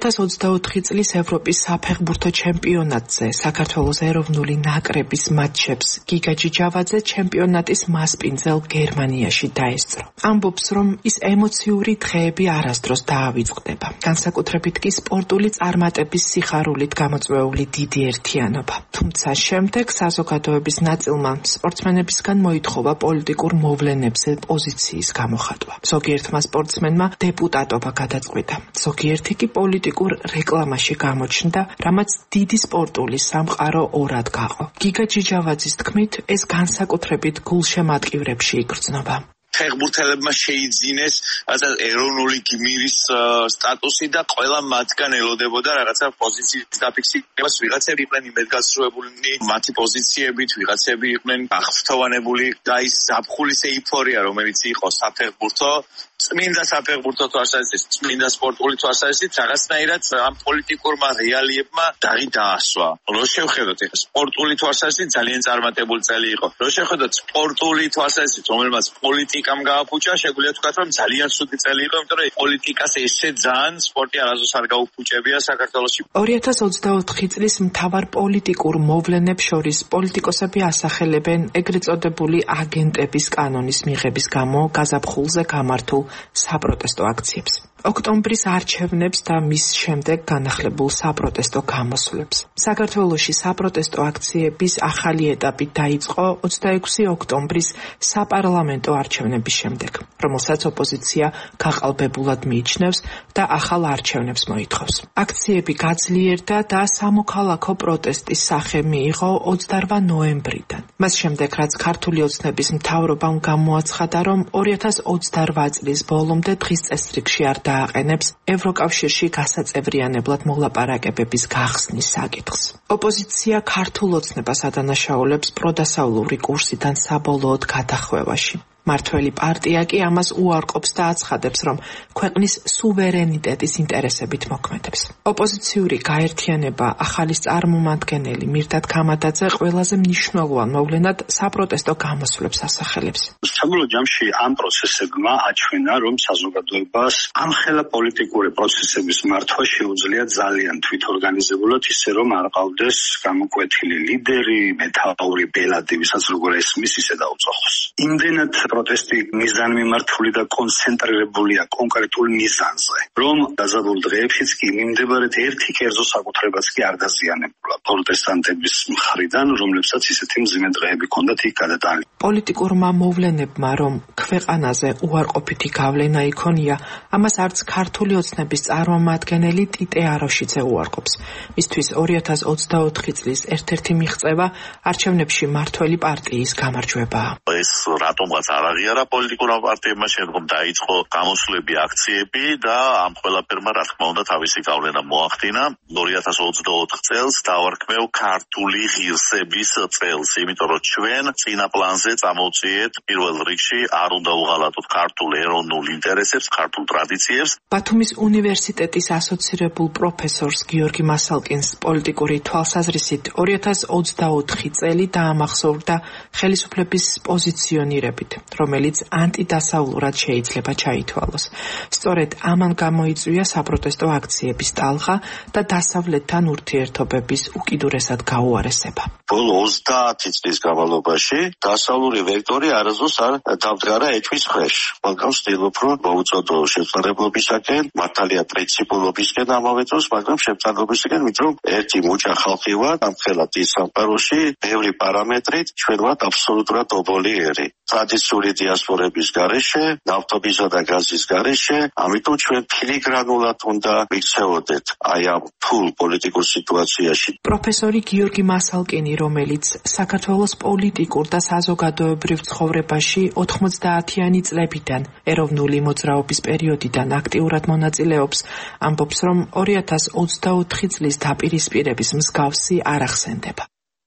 2024 წლის ევროპის საფეხბურთო ჩემპიონატზე საქართველოს ეროვნული ნაკრების მატჩებს გიგა ჯიჯავაძე ჩემპიონატის მასპინძელ გერმანიაში დაესწრო. ამბობს, რომ ის ემოციური დღეები არასდროს დაავიწყდება. განსაკუთრებით კი სპორტული წარმატების სიხარულით გამოწვეული დიდი ერთიანობა. თუმცა შემდეგ საზოგადოების ნაწილმა სპორტსმენებისგან მოითხოვა პოლიტიკურ მოვლენებზე პოზიციის გამოხატვა. ზოგიერთმა სპორტსმენმა დეპუტატობა გადაწყვიტა. ზოგიერთი კი პოლიტიკურ რეკლამაში გამოჩნდა, რამაც დიდი სპორტული სამყარო ორად გაყო. გიგა ჯიჯავაძის თქმით, ეს განსაკუთრებით გულშემატკივრებში იგრძნობა. ფეხბურთელებმა შეიძინეს რაღაცა ეროვნული გმირის სტატუსი და ყველა მათგან ელოდებოდა რაღაცა პოზიციის დაფიქსირებას. ვიღაცები იყვნენ იმედგაცრუებული მათი პოზიციებით, ვიღაცები იყვნენ აღფრთოვანებული და ის ზაფხულის ეიფორია, რომელიც იყო საფეხბურთო, წმინდა საფეხბურთო თვალსაზრისით, წმინდა სპორტული თვალსაზრისით, რაღაცნაირად ამ პოლიტიკურმა რეალიებმა დაღი დაასვა. რო შევხედოთ, ეხლა სპორტული თვალსაზრისით ძალიან წარმატებული წელი იყო. რო შევხედოთ სპორტული თვალსაზრისით, რომელმაც პოლიტიკამ გააფუჭა, შეგვიძლია ვთქვათ, რომ ძალიან ცუდი წელი იყო, იმიტომ რომ პოლიტიკას ესე ძალიან სპორტი არასდროს არ გაუფუჭებია საქართველოში. 2024 წლის მთავარ პოლიტიკურ მოვლენებს შორის პოლიტიკოსები ასახელებენ ეგრეთ წოდებული აგენტების კანონის მიღების გამო გაზაფხულზე გამართულ საპროტესტო აქციებს. ოქტომბრის არჩევნებს და მის შემდეგ განახლებულ საპროტესტო გამოსვლებს. საქართველოში საპროტესტო აქციების ახალი ეტაპი დაიწყო 26 ოქტომბრის საპარლამენტო არჩევნების შემდეგ, რომელსაც ოპოზიცია გაყალბებულად მიიჩნევს და ახალ არჩევნებს მოითხოვს. აქციები გაძლიერდა და სამოქალაქო პროტესტის სახე მიიღო 28 ნოემბრიდან. მას შემდეგ, რაც ქართული ოცნების მთავრობამ გამოაცხადა, რომ 2028 წლის ბოლომდე დღის წესრიგში არ დააყენებს ევროკავშირში გასაწევრიანებლად მოლაპარაკებების გახსნის საკითხს. ოპოზიცია ქართულ ოცნებას ადანაშაულებს პროდასავლური კურსიდან საბოლოოდ გადახვევაში. მართველი პარტია კი ამას უარყოფს და აცხადებს, რომ ქვეყნის სუვერენიტეტის ინტერესებით მოქმედებს. ოპოზიციური გაერთიანება ახალის წარმომადგენელი მირდად ქამადაძე ყველაზე მნიშვნელოვან მოვლენად საპროტესტო გამოსვლებს ასახელებს. საბოლოო ჯამში ამ პროცესებმა აჩვენა, რომ საზოგადოებას ამხელა პოლიტიკური პროცესების მართვა შეუძლია ძალიან თვითორგანიზებულად, ისე რომ არ ყავდეს გამოკვეთილი ლიდერი, მეთაური, ბელადი, ვისაც როგორ ესმის, ისე დაუწახოს. იმდენად პროტესტი მიზანმიმართული და კონცენტრირებულია კონკრეტულ მიზანზე, რომ დაზაბულ დღეებშიც კი მიმდებარედ ერთი კერძო საკუთრებაც კი არ დაზიანებულა პროტესტანტების მხრიდან, რომლებსაც ისეთი მძიმე დღეები ჰქონდათ იქ გადატანილი. პოლიტიკურმა მოვლენებმა, რომ ქვეყანაზე უარყოფითი გავლენა იქონია, ამას არც ქართული ოცნების წარმომადგენელი ტიტე აროშიძე უარყოფს. მისთვის 2024 წლის ერთ-ერთი მიღწევა არჩევნებში მართველი პარტიის გამარჯვებაა. ეს რატომღაც არ აღიარა პოლიტიკურმა პარტიებმა, შემდგომ დაიწყო გამოსვლები, აქციები და ამ ყველაფერმა რა თქმა უნდა თავისი გავლენა მოახდინა. 2024 წელს დავარქმევ ქართული ღირსების წელს, იმიტომ რომ ჩვენ წინა პლანზე წამოვწიეთ პირველ რიგში არ უნდა უღალატოთ ქართულ ეროვნულ ინტერესებს, ქართულ ტრადიციებს. ბათუმის უნივერსიტეტის ასოცირებულ პროფესორს გიორგი მასალკინს პოლიტიკური თვალსაზრისით 2024 წელი დაამახსოვრდა ხელისუფლების პოზიციონირებით. რომელიც ანტიდასავლურად შეიძლება ჩაითვალოს. სწორედ ამან გამოიწვია საპროტესტო აქციების ტალღა და დასავლეთთან ურთიერთობების უკიდურესად გაუარესება. ბოლო 30 წლის განმავლობაში დასავლური ვექტორი არასდროს არ დამდგარა ეჭვის ქვეშ. მაგრამ ვცდილობ, რომ მოუწოდო შემწყნარებლობისაკენ, მართალია პრინციპულობისკენ ამავე დროს, მაგრამ შემწყნარებლობისკენ, იმიტომ რომ ერთი მუჭა ხალხი ვართ, ამ ხელად ის სამყაროში ბევრი პარამეტრით ჩვენ ვართ აბსოლუტურად ობოლი ერი. ტრადიციული დიასპორების გარეშე, ნავთობისა და გაზის გარეშე, ამიტომ ჩვენ ფილიგრანულად უნდა ვიქცეოდეთ აი ამ ფულ პოლიტიკურ სიტუაციაში. პროფესორი გიორგი მასალკინი, რომელიც საქართველოს პოლიტიკურ და საზოგადოებრივ ცხოვრებაში 90-იანი წლებიდან, ეროვნული მოძრაობის პერიოდიდან აქტიურად მონაწილეობს, ამბობს, რომ 2024 წლის დაპირისპირების მსგავსი არ ახსენდება.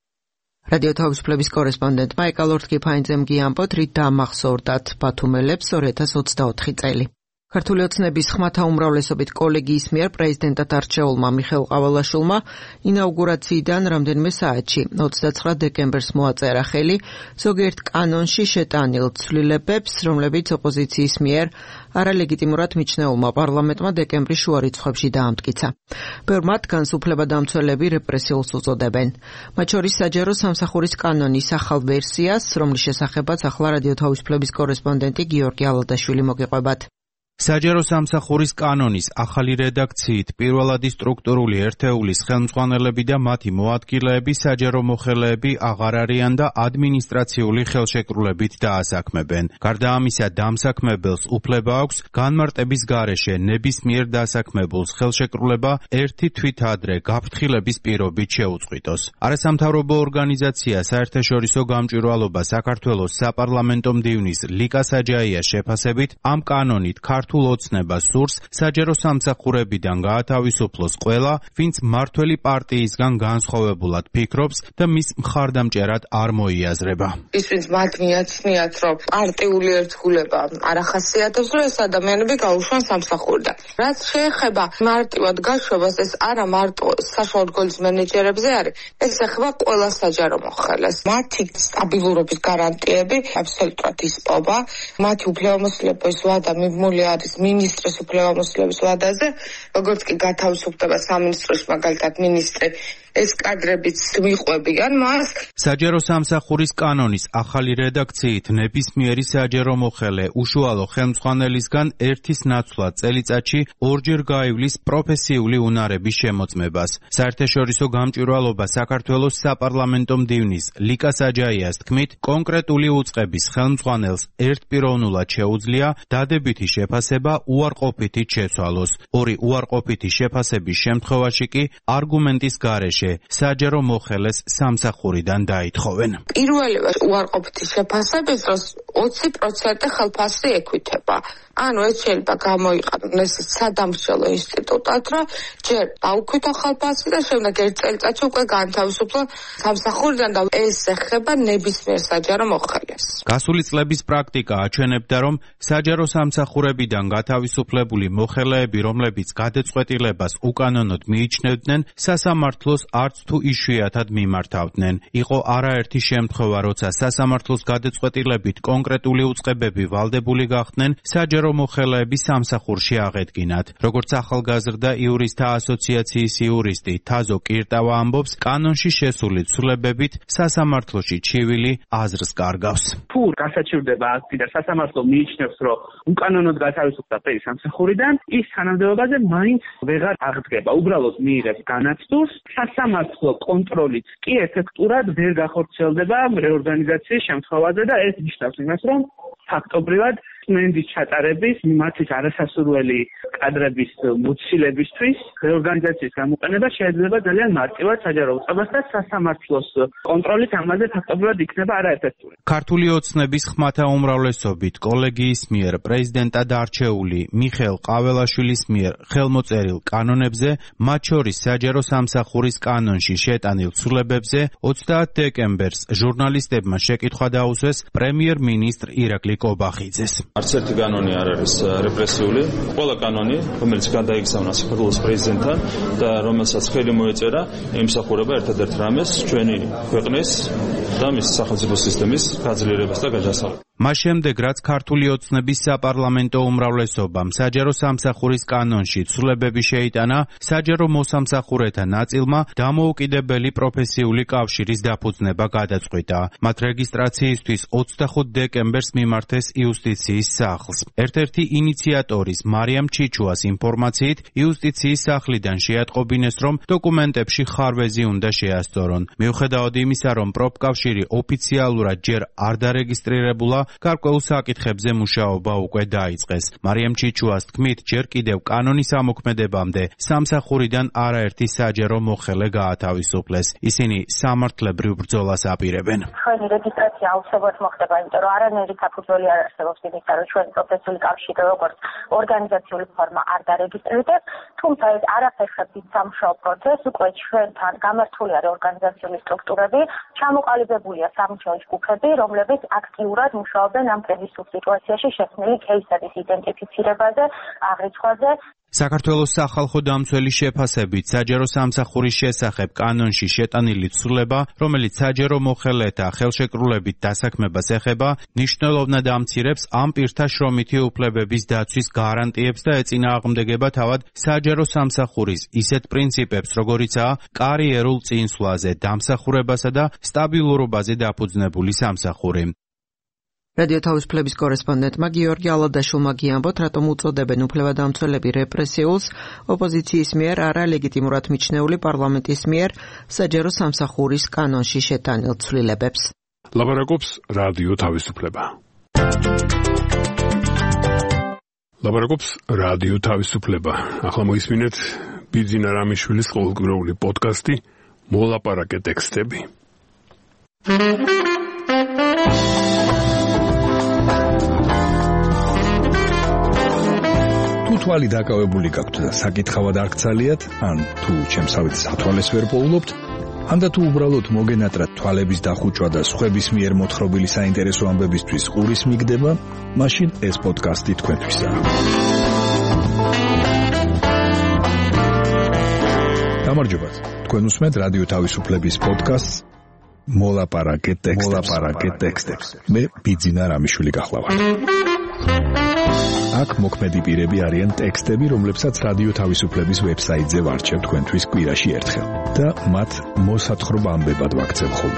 რადიო თავისუფლების კორესპონდენტმა ეკალორთ კიფაინძემ გიამბოთ, რით დაამახსოვრდათ ბათუმელებს 2024 წელი. ქართული ოცნების ხმათა უმრავლესობით კოლეგიის მიერ პრეზიდენტად არჩეულმა მიხეილ ყავალაშვილმა ინაუგურაციიდან რამდენიმე საათში 29 დეკემბერს მოაწერა ხელი ზოგიერთ კანონში შეტანილ ცვლილებებს, რომლებიც ოპოზიციის მიერ არალეგიტიმურად მიჩნეულმა პარლამენტმა დეკემბრის შუა რიცხვებში დაამტკიცა. ბევრ მათგანს უფლებადამცველები რეპრესიულს უწოდებენ. მათ შორის საჯარო სამსახურის კანონის ახალ ვერსიას, რომლის შესახებაც ახლა რადიო თავისუფლების კორესპონდენტი გიორგი ალადაშვილი მოგიყვებათ. საჯარო სამსახურის კანონის ახალი რედაქციით პირველადი სტრუქტურული ერთეულის ხელმძღვანელები და მათი მოადგილეები საჯარო მოხელეები აღარ არიან და ადმინისტრაციული ხელშეკრულებით დაასაქმებენ. გარდა ამისა, დამსაქმებელს უფლება აქვს განმარტების გარეშე ნებისმიერ დასაქმებულს ხელშეკრულება ერთი თვით ადრე გაფრთხილების პირობით შეუწყვიტოს. არასამთავრობო ორგანიზაცია საერთაშორისო გამჭვირვალობა საქართველოს საპარლამენტო მდივნის ლიკა საჯაიას შეფასებით ამ კანონით ქართულ ოცნებას სურს საჯარო სამსახურებიდან გაათავისუფლოს ყველა, ვინც მმართველი პარტიისგან განსხვავებულად ფიქრობს და მის მხარდამჭერად არ მოიაზრება. ის ვინც მათ მიაცნიათ, რომ პარტიული ერთგულება არ ახასიათებს, რომ ეს ადამიანები გაუშვან სამსახურიდან. რაც შეეხება მარტივად გაშვებას, ეს არა მარტო საშუალო რგოლის მენეჯერებზე არის, ეს ეხება ყველა საჯარო მოხელეს. მათი სტაბილურობის გარანტიები აბსოლუტურად ისპობა, მათი უფლებამოსილების ვადა მიბმული არის მინისტრის უფლებამოსილების ვადაზე, როგორც კი გათავისუფლდება სამინისტროში მაგალითად მინისტრი, ეს კადრებიც მიყვებიან მას. საჯარო სამსახურის კანონის ახალი რედაქციით ნებისმიერი საჯარო მოხელე უშუალო ხელმძღვანელისგან ერთის ნაცვლად წელიწადში ორჯერ გაივლის პროფესიული უნარების შემოწმებას. საერთაშორისო გამჭვირვალობა საქართველოს საპარლამენტო მდივნის ლიკა საჯაიას თქმით, კონკრეტული უწყების ხელმძღვანელს ერთპიროვნულად შეუძლია დადებითი შეფასება უარყოფითით შეცვალოს. ორი უარყოფითი შეფასების შემთხვევაში კი არგუმენტის გარეშე საჯარო მოხელეს სამსახურიდან დაითხოვენ. პირველივე უარყოფითი შეფასების დროს 20% ხელფასი ექვითება. ანუ ეს შეიძლება გამოიყენოს სადამსჯელო ინსტიტუტად, რომ ჯერ დაუქვითა ხელფასი და შემდეგ ერთ წელიწადში უკვე განთავისუფლო სამსახურიდან და ეს ეხება ნებისმიერ საჯარო მოხელეს. გასული წლების პრაქტიკა აჩვენებდა, რომ საჯარო სამსახურებიდან გათავისუფლებული მოხელეები, რომლებიც გადაწყვეტილებას უკანონოდ მიიჩნევდნენ, სასამართლოს არც თუ იშვიათად მიმართავდნენ. იყო არაერთი შემთხვევა, როცა სასამართლოს გადაწყვეტილებით კონკრეტული უწყებები ვალდებული გახდნენ საჯარო მოხელეების სამსახურში აღედგინათ. როგორც ახალგაზრდა იურისტთა ასოციაციის იურისტი თაზო კირტავა ამბობს, კანონში შესული ცვლილებებით სასამართლოში ჩივილი აზრს კარგავს. თუ გასაჩივრდება აქტი და სასამართლო მიიჩნევს, რომ უკანონოდ გათავისუფლდა პირი სამსახურიდან, ის თანამდებობაზე მაინც ვეღარ აღდგება. უბრალოდ მიიღებს განაცდულს, სასამართლო კონტროლით კი ეფექტურად ვერ გახორციელდება რეორგანიზაციის შემთხვევაზე და ეს ნიშნავს იმას, რომ ფაქტობრივად წმენდის ჩატარების, მათთვის არასასურველი კადრების მოცილებისთვის რეორგანიზაციის გამოყენება შეიძლება ძალიან მარტივად საჯარო უწყებას და სასამართლოს კონტროლით ამაზე ფაქტობრივად იქნება არაეფექტური. ქართული ოცნების ხმათა უმრავლესობით კოლეგიის მიერ პრეზიდენტად არჩეული მიხეილ ყაველაშვილის მიერ ხელმოწერილ კანონებზე, მათ შორის საჯარო სამსახურის კანონში შეტანილ ცვლილებებზე 30 დეკემბერს ჟურნალისტებმა შეკითხვა დაუსვეს პრემიერ-მინისტრ ირაკლი კობახიძეს. არც ერთი კანონი არ არის რეპრესიული. ყველა კანონი, რომელიც გადაიგზავნა საქართველოს პრეზიდენტთან და რომელსაც ხელი მოეწერა, ემსახურება ერთადერთ რამეს, ჩვენი ქვეყნის და მის სახელმწიფო სისტემის გაძლიერებას და გაჯასავლებას. მას შემდეგ, რაც ქართული ოცნების საპარლამენტო უმრავლესობამ საჯარო სამსახურის კანონში ცვლილებები შეიტანა, საჯარო მოსამსახურეთა ნაწილმა დამოუკიდებელი პროფესიული კავშირის დაფუძნება გადაწყვიტა. მათ რეგისტრაციისთვის 25 დეკემბერს მიმართეს იუსტიციის სახლს. ერთ-ერთი ინიციატორის მარიამ ჩიჩუას ინფორმაციით, იუსტიციის სახლიდან შეატყობინეს, რომ დოკუმენტებში ხარვეზი უნდა შეასწორონ. მიუხედავად იმისა, რომ პროფკავშირი ოფიციალურად ჯერ არ დარეგისტრირებულა, გარკვეულ საკითხებზე მუშაობა უკვე დაიწყეს. მარიამ ჩიჩუას თქმით, ჯერ კიდევ კანონის ამოქმედებამდე სამსახურიდან არაერთი საჯარო მოხელე გაათავისუფლეს. ისინი სამართლებრივ ბრძოლას აპირებენ. ჩვენი რეგისტრაცია აუცილებლად მოხდება, იმიტომ რომ არანაირი საფუძველი არ არსებობს იმისა, რომ ჩვენი პროფესიული კავშირი როგორც ორგანიზაციული ფორმა არ დარეგისტრირდეს, თუმცა ეს არ ახერხებს ის სამუშაო პროცესს, უკვე ჩვენთან გამართული არის ორგანიზაციული სტრუქტურები, ჩამოყალიბებულია სამუშაო ჯგუფები, რომლებიც აქტიურად მუშაობენ ამ კრიზისულ სიტუაციაში შექმნილი кейსების იდენტიფიცირებაზე, აღრიცხვაზე. საქართველოს სახალხო დამცველის შეფასებით, საჯარო სამსახურის შესახებ კანონში შეტანილი ცვლილება, რომელიც საჯარო მოხელეთა ხელშეკრულებით დასაქმებას ეხება, მნიშვნელოვნად ამცირებს ამ პირთა შრომითი უფლებების დაცვის გარანტიებს და ეწინააღმდეგება თავად საჯარო სამსახურის ისეთ პრინციპებს, როგორიცაა კარიერულ წინსვლაზე, დამსახურებასა და სტაბილურობაზე დაფუძნებული სამსახური. რადიო თავისუფლების კორესპონდენტმა გიორგი ალადაშვილმა გიამბოთ, რატომ უწოდებენ უფლებადამცველები რეპრესიულს ოპოზიციის მიერ არა ლეგიტიმურად მიჩნეული პარლამენტის მიერ საჯარო სამსახურის კანონში შეტანილ ცვლილებებს. ლაბარაკობს რადიო თავისუფლება. ლაბარაკობს რადიო თავისუფლება. ახლა მოისმინეთ ბიძინა რამიშვილის ყოველკვირეული პოდკასტი მოლაპარაკე ტექსტები. თვალი დაკავებული გაქვთ და საკითხავად არ გცალიათ, ან თუ ჩემსავით სათვალეს ვერ პოულობთ, ან და თუ უბრალოდ მოგენატრათ თვალების დახუჭვა და სხვების მიერ მოთხრობილი საინტერესო ამბებისთვის ყურის მიგდება, მაშინ ეს პოდკასტი თქვენთვისაა. გამარჯობა. თქვენ უსმენთ რადიო თავისუფლების პოდკასტს მოლაპარაკე ტექსტებს. მე ბიძინა რამიშვილი გახლავართ. აქ მოქმედი პირები არიან ტექსტები, რომლებსაც რადიო თავისუფლების ვებსაიტზე ვარჩევ თქვენთვის კვირაში ერთხელ და მათ მოსათხრობ ამბებად ვაქცევ ხოლმე.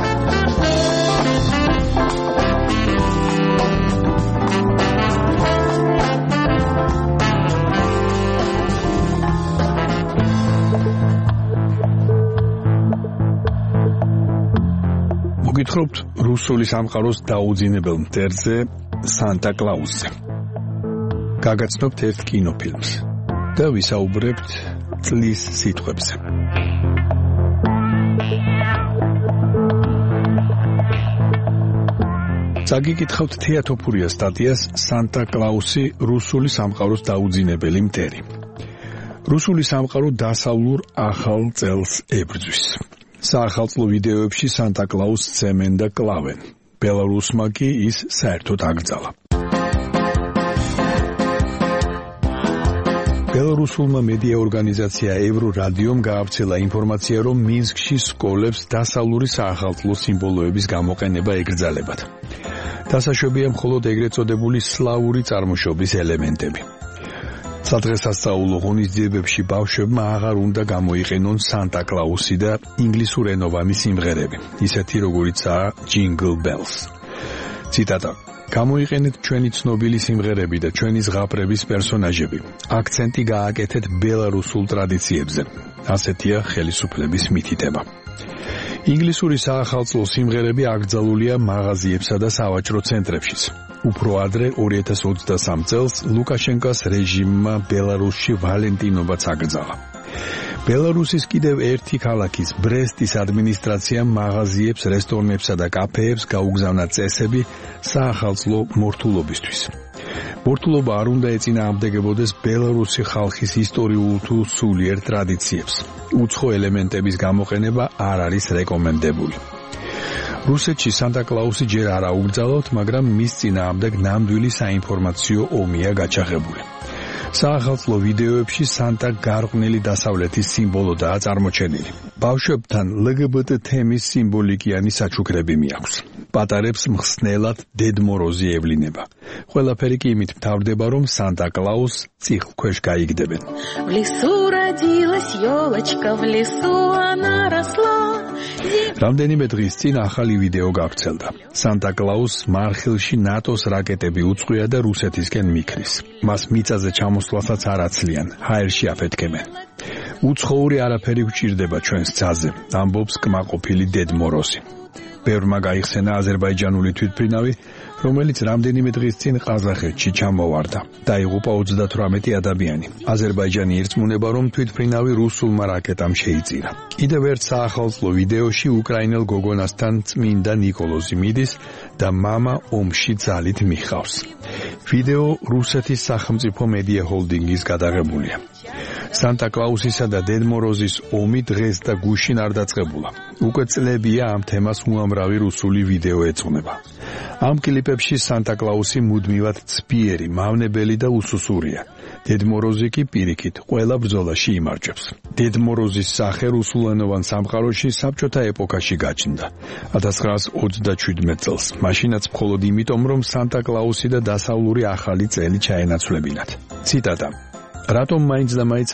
მოგითხრობთ რუსული სამყაროს დაუძინებელ მტერზე სანტა კლაუსზე. გაგაცნობთ ერთ კინოფილმს და ვისაუბრებთ წლის სიტყვებზე. წაგიკითხავთ თეატოფურია სტატიას სანტა კლაუსი რუსული სამყაროს დაუძინებელი მტერი. რუსული სამყარო დასავლურ ახალ წელს ებრძვის. საახალწლო ვიდეოებში სანტა კლაუსს ცემენ და კლავენ. ბელარუსმა კი ის საერთოდ აკრძალა. ბელარუსულმა მედია ორგანიზაცია ევრორადიომ გაავრცელა ინფორმაცია, რომ მინსკში სკოლებს დასავლური საახალწლო სიმბოლოების გამოყენება ეკრძალებათ. დასაშვებია მხოლოდ ეგრეთ წოდებული სლავური წარმოშობის ელემენტები. სადღესასწაულო ღონისძიებებში ბავშვებმა აღარ უნდა გამოიყენონ სანტა კლაუსი და ინგლისურენოვანი სიმღერები, ისეთი როგორიცაა Jingle Bells. ციტატა: გამოიყენეთ ჩვენი ცნობილი სიმღერები და ჩვენი ზღაპრების პერსონაჟები. აქცენტი გააკეთეთ ბელარუსულ ტრადიციებზე. ასეთია ხელისუფლების მითითება. ინგლისური საახალწლო სიმღერები აკრძალულია მაღაზიებსა და სავაჭრო ცენტრებშიც. უფრო ადრე 2023 წელს ლუკაშენკოს რეჟიმმა ბელარუსში ვალენტინობაც აკრძალა. ბელარუსის კიდევ ერთი ქალაქის ბრესტის ადმინისტრაციამ მაღაზიებს, რესტორნებსა და კაფეებს გაუგზავნა წესები საახალწლო მორთულობისთვის. მორთულობა არ უნდა ეწინააღმდეგებოდეს ბელარუსი ხალხის ისტორიულ თუ სულიერ ტრადიციებს. უცხო ელემენტების გამოყენება არ არის რეკომენდებული. რუსეთში სანტა კლაუსი ჯერ არ აუკრძალავთ, მაგრამ მის წინააღმდეგ ნამდვილი საინფორმაციო ომია გაჩაღებული. საახალწლო ვიდეოებში სანტა გარყვნილი დასავლეთის სიმბოლოდაა წარმოჩენილი. ბავშვებთან LGBT თემის სიმბოლიკიანი საჩუქრები მიაქვს. პატარებს მხსნელად დედ მოროზი ევლინება. ყველაფერი კი იმით მთავრდება, რომ სანტა კლაუს წიხლ ქვეშ გაიგდებენ. В лесу родилась ёлочка, в лесу она росла. რამდენიმე დღის წინ ახალი ვიდეო გავრცელდა. სანტა კლაუს მარხილში ნატოს რაკეტები უწყვია და რუსეთისკენ მიქრის. მას მიწაზე ჩამოსვლასაც არ აცლიან, ჰაერში აფეთქებენ. უცხოური არაფერი გვჭირდება ჩვენს ძაზე, ამბობს კმაყოფილი დედ მოროზი. ბევრმა გაიხსენა აზერბაიჯანული თვითმფრინავი, რომელიც რამდენიმე დღის წინ ყაზახეთში ჩამოვარდა. დაიღუპა 38 ადამიანი. აზერბაიჯანი ირწმუნება, რომ თვითმფრინავი რუსულმა რაკეტამ შეიწირა. კიდევ ერთ საახალწლო ვიდეოში უკრაინელ გოგონასთან წმინდა ნიკოლოზი მიდის და მამა ომში ძალით მიხავს. ვიდეო რუსეთის სახელმწიფო მედია ჰოლდინგის გადაღებულია. სანტა კლაუსისა და დედ მოროზის ომი დღეს და გუშინ არ დაწყებულა. უკვე წლებია ამ თემას უამრავი რუსული ვიდეო ეძღვნება. ამ კლიპებში სანტა კლაუსი მუდმივად ცბიერი, მავნებელი და უსუსურია. დედ მოროზი კი პირიქით ყველა ბრძოლაში იმარჯვებს. დედ მოროზის სახე რუსულენოვან სამყაროში საბჭოთა ეპოქაში გაჩნდა 1927 წელს. მაშინაც მხოლოდ იმიტომ, რომ სანტა კლაუსი და დასავლური ახალი წელი ჩაენაცვლებინათ. ციტატა: რატომ მაინც და მაინც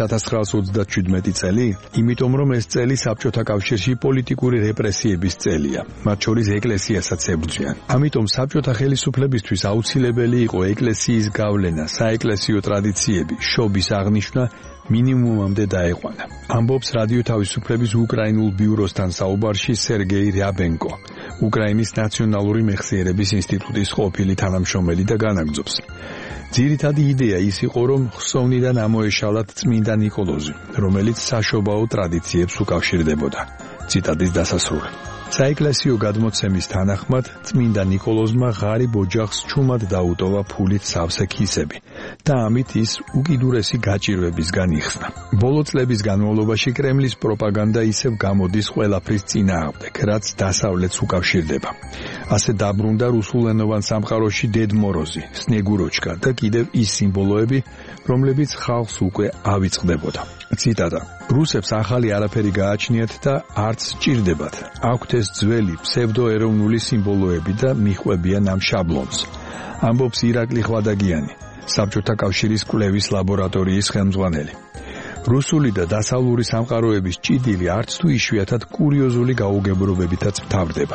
1927 წელი? იმიტომ, რომ ეს წელი საბჭოთა კავშირში პოლიტიკური რეპრესიების წელია, მათ შორის ეკლესიასაც ებრძვიან. ამიტომ საბჭოთა ხელისუფლებისთვის აუცილებელი იყო ეკლესიის გავლენა, საეკლესიო ტრადიციები, შობის აღნიშვნა მინიმუმამდე დაეყვანა. ამბობს რადიო თავისუფლების უკრაინულ ბიუროსთან საუბარში სერგეი რიაბენკო, უკრაინის ნაციონალური მეხსიერების ინსტიტუტის ყოფილი თანამშრომელი და განაგრძობს. ძირითადი იდეა ის იყო, რომ ხსოვნიდან ამოეშალათ წმინდა ნიკოლოზი, რომელიც საშობაო ტრადიციებს უკავშირდებოდა. ციტატის დასასრული. საეკლესიო გადმოცემის თანახმად წმინდა ნიკოლოზმა ღარიბ ოჯახს ჩუმად დაუტოვა ფულით სავსე ქისები და ამით ის უკიდურესი გაჭირვებისგან იხსნა. ბოლო წლების განმავლობაში კრემლის პროპაგანდა ისევ გამოდის ყველაფრის წინააღმდეგ, რაც დასავლეთს უკავშირდება. ასე დაბრუნდა რუსულენოვან სამყაროში დედ მოროზი, სნეგუროჩკა და კიდევ ის სიმბოლოები, რომლებიც ხალხს უკვე ავიწყდებოდა. ციტატა: რუსებს ახალი არაფერი გააჩნიათ და არც სჭირდებათ. აქვთ ეს ძველი ფსევდოეროვნული სიმბოლოები და მიჰყვებიან ამ შაბლონს. ამბობს ირაკლი ხვადაგიანი, საბჭოთა კავშირის კვლევის ლაბორატორიის ხელმძღვანელი. რუსული და დასავლური სამყაროების ჭიდილი არც თუ იშვიათად კურიოზული გაუგებრობებითაც მთავრდება.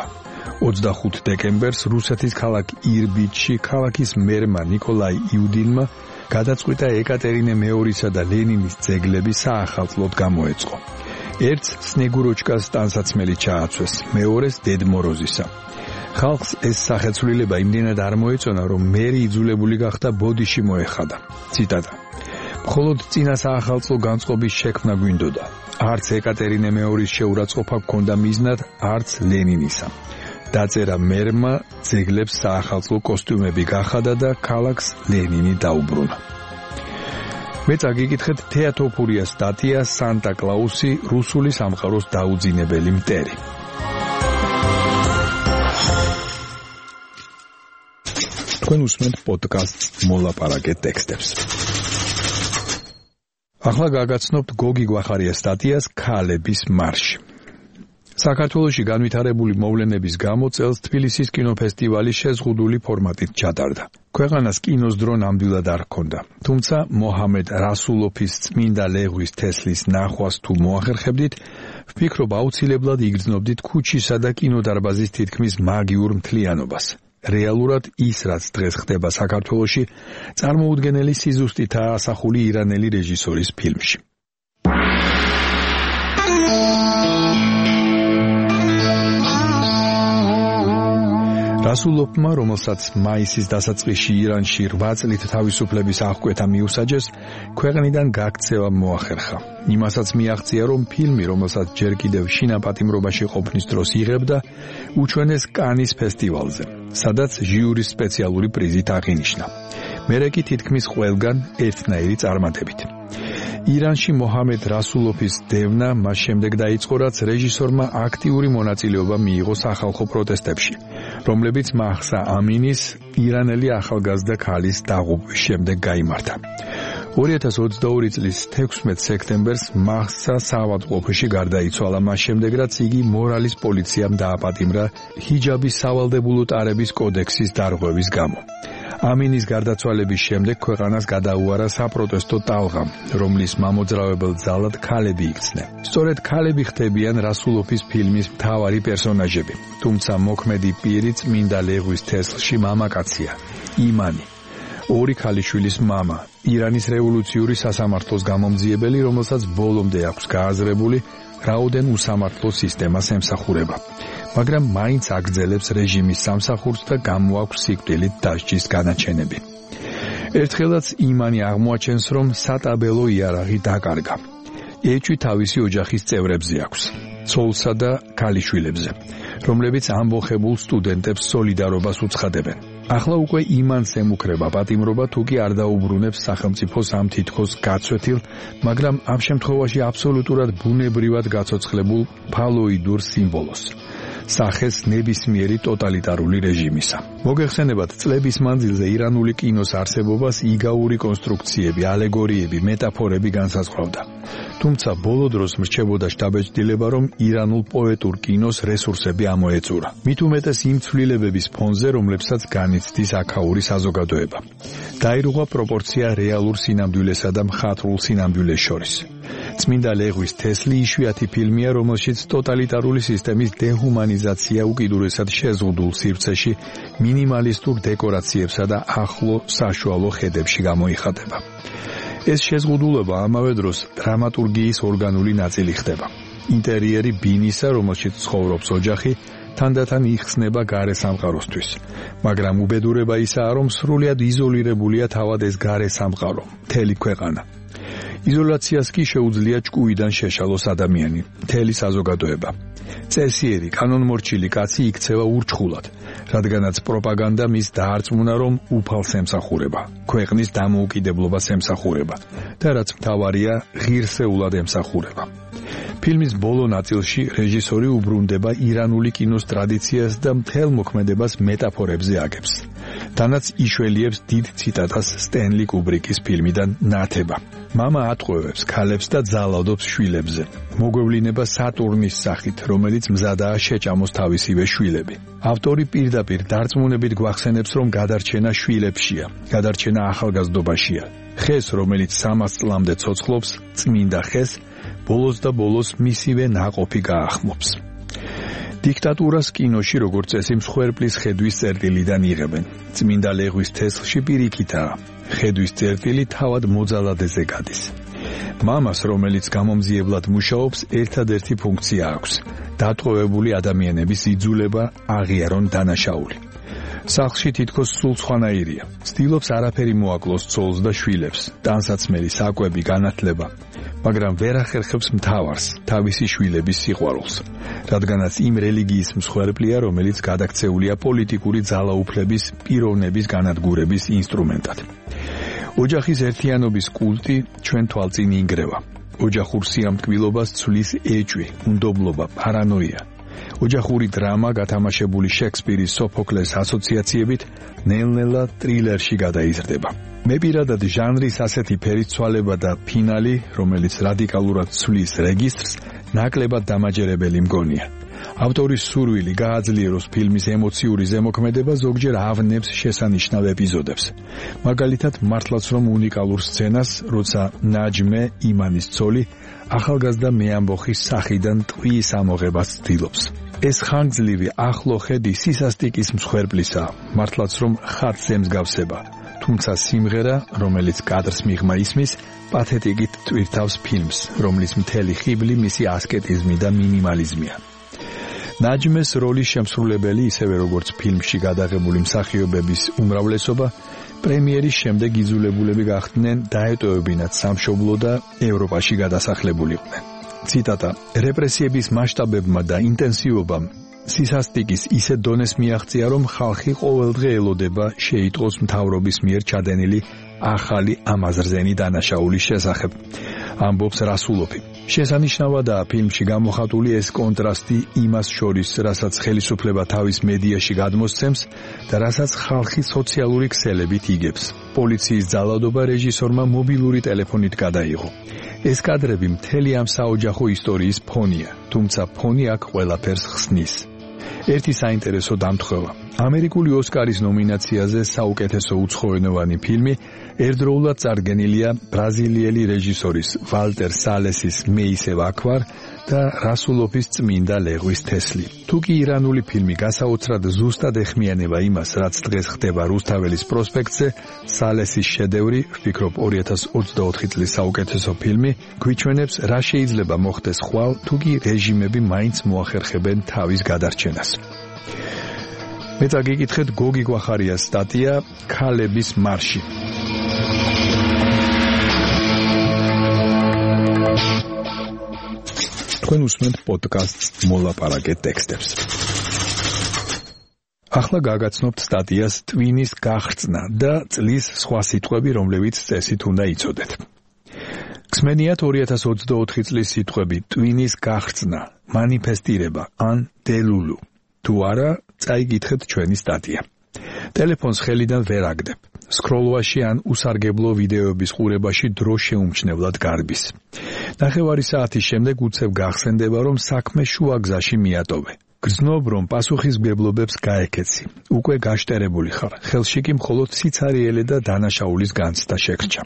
25 დეკემბერს რუსეთის ქალაქ ირბიტში ქალაქის მერმა ნიკოლაი იუდინმა გადაწყვიტა ეკატერინე მეორისა და ლენინის ძეგლები საახალწლოდ გამოეწყო. ერთს სნეგუროჩკას ტანსაცმელი ჩააცვეს, მეორეს დედ მოროზისა. ხალხს ეს სახეცვლილება იმდენად არ მოეწონა, რომ მერი იძულებული გახდა ბოდიში მოეხადა. ციტატა: მხოლოდ წინა საახალწლო განწყობის შექმნა გვინდოდა. არც ეკატერინე მეორის შეურაცხყოფა გქონდა მიზნად, არც ლენინისა. დაწერა მერმა, ძეგლებს საახალწლო კოსტიუმები გახადა და ქალაქს ლენინი დაუბრუნა. მე წაგიკითხეთ თეატოფურიას სტატია სანტა კლაუსი რუსული სამყაროს დაუძინებელი მტერი. თქვენ უსმენთ პოდკასტს მოლაპარაკე ტექსტებს. ახლა გაგაცნობთ გოგი გვახარიას სტატიას ქალების მარში. საქართველოში განვითარებული მოვლენების გამო წელს თბილისის კინოფესტივალი შეზღუდული ფორმატით ჩატარდა. ქვეყანას კინოს დრო ნამდვილად არ ჰქონდა. თუმცა მოჰამედ რასულოფის წმინდა ლეღვის თესლის ნახვას თუ მოახერხებდით, ვფიქრობ აუცილებლად იგრძნობდით ქუჩისა და კინოდარბაზის თითქმის მაგიურ მთლიანობას. რეალურად ის, რაც დღეს ხდება საქართველოში, წარმოუდგენელი სიზუსტითაა ასახული ირანელი რეჟისორის ფილმში. რასულოფმა, რომელსაც მაისის დასაწყისში ირანში 8 წლით თავისუფლების აღკვეთა მიუსაჯეს, ქვეყნიდან გაქცევა მოახერხა. იმასაც მიაღწია, რომ ფილმი, რომელსაც ჯერ კიდევ შინაპატიმრობაში ყოფნის დროს იღებდა, უჩვენეს კანის ფესტივალზე, სადაც ჟიურის სპეციალური პრიზით აღინიშნა. მერე კი თითქმის ყველგან ერთნაირი წარმატებით. ირანში მოჰამედ რასულოფის დევნა მას შემდეგ დაიწყო, რაც რეჟისორმა აქტიური მონაწილეობა მიიღო სახალხო პროტესტებში, რომლებიც მაჰსა ამინის ირანელი ახალგაზრდა ქალის დაღუპვის შემდეგ გაიმართა. 2022 წლის 16 სექტემბერს მახსა საავადმყოფოში გარდაიცვალა, მას შემდეგ რაც იგი მორალის პოლიციამ დააპატიმრა ჰიჯაბის სავალდებულო ტარების კოდექსის დარღვევის გამო. ამინის გარდაცვალების შემდეგ ქვეყანას გადაუარა საპროტესტო ტალღა, რომლის მამოძრავებელ ძალად ქალები იქცნენ. სწორედ ქალები ხდებიან რასულოფის ფილმის მთავარი პერსონაჟები, თუმცა მოქმედი პირი წმინდა ლეღვის თესლში მამაკაცია, იმანი. ორი ქალიშვილის მამა, ირანის რევოლუციური სასამართლოს გამომძიებელი, რომელსაც ბოლომდე აქვს გააზრებული რაოდენ უსამართლო სისტემას ემსახურება. მაგრამ მაინც აგრძელებს რეჟიმის სამსახურს და გამოაქვს სიკვდილით დასჯის განაჩენები. ერთხელაც იმანი აღმოაჩენს, რომ სატაბელო იარაღი დაკარგა. ეჭვი თავისი ოჯახის წევრებზე აქვს, ცოლსა და ქალიშვილებზე, რომლებიც ამბოხებულ სტუდენტებს სოლიდარობას უცხადებენ. ახლა უკვე იმანს ემუქრება პატიმრობა, თუ კი არ დაუბრუნებს სახელმწიფოს ამ თითქოს გაცვეთილ, მაგრამ ამ შემთხვევაში აბსოლუტურად ბუნებრივად გაცოცხლებულ ფალოიდურ სიმბოლოს. სახეს ნებისმიერი ტოტალიტარული რეჟიმისა. მოგეხსენებათ, წლების მანძილზე ირანული კინოს არსებობას იგაური კონსტრუქციები, ალეგორიები, მეტაფორები განსაზღვრავდა. თუმცა ბოლო დროს მრჩებოდა შთაბეჭდილება, რომ ირანულ პოეტურ კინოს რესურსები ამოეწურა. მით უმეტეს იმ ცვლილებების ფონზე, რომლებსაც განიცდის აქაური საზოგადოება. დაირღვა პროპორცია რეალურ სინამდვილესა და მხატვრულ სინამდვილეს შორის. წმინდა ლეღვის თესლი იშვიათი ფილმია, რომელშიც ტოტალიტარული სისტემის დეჰუმანიზაცია უკიდურესად შეზღუდულ სივრცეში მინიმალისტურ დეკორაციებსა და ახლო საშუალო ხედებში გამოიხატება. ეს შეზღუდულობა ამავე დროს დრამატურგიის ორგანული ნაწილი ხდება. ინტერიერი ბინისა, რომელშიც ცხოვრობს ოჯახი, თანდათან იხსნება გარე სამყაროსთვის. მაგრამ უბედურება ისაა, რომ სრულად იზოლირებულია თავად ეს გარე სამყარო, მთელი ქვეყანა. იზოლაციას კი შეუძლია ჭკუიდან შეშალოს ადამიანი, მთელი საზოგადოება. წესიერი, კანონმორჩილი კაცი იქცევა ურჩხულად, რადგანაც პროპაგანდა მის დაარწმუნა, რომ უფალს ემსახურება, ქვეყნის დამოუკიდებლობას ემსახურება და რაც მთავარია, ღირსეულად ემსახურება. ფილმის ბოლო ნაწილში რეჟისორი უბრუნდება ირანული კინოს ტრადიციას და მთელ მოქმედებას მეტაფორებზე აგებს. თანაც იშველიებს დიდ ციტატას სტენლი კუბრიკის ფილმიდან ნათება. მამა ატყვევებს ქალებს და ძალადობს შვილებზე. მოგვევლინება სატურნის სახით, რომელიც მზადაა შეჭამოს თავისივე შვილები. ავტორი პირდაპირ დარწმუნებით გვახსენებს, რომ გადარჩენა შვილებშია, გადარჩენა ახალგაზრდობაშია. ხეს, რომელიც 300 წლამდე ცოცხლობს, წმინდა ხეს, ბოლოს და ბოლოს მისივე ნაყოფი გაახმობს. დიქტატურას კინოში როგორც წესი მსხვერპლის ხედვის წერტილიდან იღებენ. წმინდა ლეღვის თესლში პირიქითაა. ხედვის წერტილი თავად მოძალადეზე გადის. მამას, რომელიც გამომძიებლად მუშაობს, ერთადერთი ფუნქცია აქვს: დატყვევებული ადამიანების იძულება აღიარონ დანაშაული. სახლში თითქოს სულ სხვანაირია. ცდილობს არაფერი მოაკლოს ცოლს და შვილებს, ტანსაცმელი, საკვები, განათლება, მაგრამ ვერ ახერხებს მთავარს, თავისი შვილების სიყვარულს, რადგანაც იმ რელიგიის მსხვერპლია, რომელიც გადაქცეულია პოლიტიკური ძალაუფლების პიროვნების განადგურების ინსტრუმენტად. ოჯახის ერთიანობის კულტი ჩვენ თვალწინ ინგრევა. ოჯახურ სიამტკბილობას ცვლის ეჭვი, უნდობლობა, პარანოია. ოჯახური დრამა, გათამაშებული შექსპირის სოფოკლეს ასოციაციებით, ნელ-ნელა ტრილერში გადაიზრდება. მე პირადად ჟანრის ასეთი ფერისცვალება და ფინალი, რომელიც რადიკალურად ცვლის რეგისტრს, ნაკლებად დამაჯერებელი მგონია. ავტორის სურვილი გააძლიეროს ფილმის ემოციური ზემოქმედება ზოგჯერ ავნებს შესანიშნავ ეპიზოდებს. მაგალითად, მართლაც რომ უნიკალურ სცენას, როცა ნაჯმე, იმანის ცოლი, ახალგაზრდა მეამბოხის სახიდან ტყვის ამოღებას ცდილობს. ეს ხანგრძლივი ახლო ხედი სისასტიკის მსხვერპლისაა, მართლაც რომ ხატზე მსგავსება. თუმცა სიმღერა, რომელიც კადრს მიღმა ისმის, პათეტიკით ტვირთავს ფილმს, რომლის მთელი ხიბლი მისი ასკეტიზმი და მინიმალიზმია. ნაჯმეს როლის შემსრულებელი, ისევე როგორც ფილმში გადაღებული მსახიობების უმრავლესობა, პრემიერის შემდეგ იძულებულები გახდნენ დაეტოვებინათ სამშობლო და ევროპაში გადასახლებულიყვნენ. ციტატა: რეპრესიების მასშტაბებმა და ინტენსივობამ სისასტიკის ისე დონეს მიაღწია, რომ ხალხი ყოველდღე ელოდება შეიტყოს მთავრობის მიერ ჩადენილი ახალი ამაზრზენი დანაშაულის შესახებ. ამბობს რასულოფი. შესანიშნავადაა ფილმში გამოხატული ეს კონტრასტი იმას შორის, რასაც ხელისუფლება თავის მედიაში გადმოსცემს და რასაც ხალხი სოციალური ქსელებით იგებს. პოლიციის ძალადობა რეჟისორმა მობილური ტელეფონით გადაიღო. ეს კადრები მთელი ამ საოჯახო ისტორიის ფონია, თუმცა ფონი აქ ყველაფერს ხსნის. ერთი საინტერესო დამთხევა. ამერიკული ოსკარის ნომინაციაზე საუკეთესო უცხოენოვანი ფილმი ერთდროულად წარდგენილია ბრაზილიელი რეჟისორის ვალტერ სალესის მეისე ვაქვარ და რასულოფის წმინდა ლეღვის თესლი. თუკი ირანული ფილმი გასაოცრად ზუსტად ეხმიანება იმას, რაც დღეს ხდება რუსთაველის პროსპექტზე, სალესის შედევრი, ვფიქრობ 2024 წლის საუკეთესო ფილმი, გვიჩვენებს რა შეიძლება მოხდეს ხვალ, თუკი რეჟიმები მაინც მოახერხებენ თავის გადარჩენას. მე წაგიკითხეთ გოგი გვახარიას სტატია ქალების მარში. თქვენ უსმენთ პოდკასტს მოლაპარაკე ტექსტებს. ახლა გაგაცნობთ სტატიას ტვინის გახრძნა და წლის სხვა სიტყვები, რომლებიც წესით უნდა იცოდეთ. გსმენიათ 2024 წლის სიტყვები ტვინის გახრძნა, მანიფესტირება ან დელულუ. თუ არა, წაიგითხეთ ჩვენი სტატია. ტელეფონს ხელიდან ვერ აგდებ. სკროლვაში ან უსარგებლო ვიდეოების ყურებაში დრო შეუმჩნევლად გარბის. ნახევარი საათის შემდეგ უცებ გახსენდება, რომ საქმე შუა გზაში მიატოვე. გრძნობ, რომ პასუხისმგებლობებს გაეკეცი. უკვე გაშტერებული ხარ. ხელში კი მხოლოდ სიცარიელე და დანაშაულის განცდა შეგრჩა.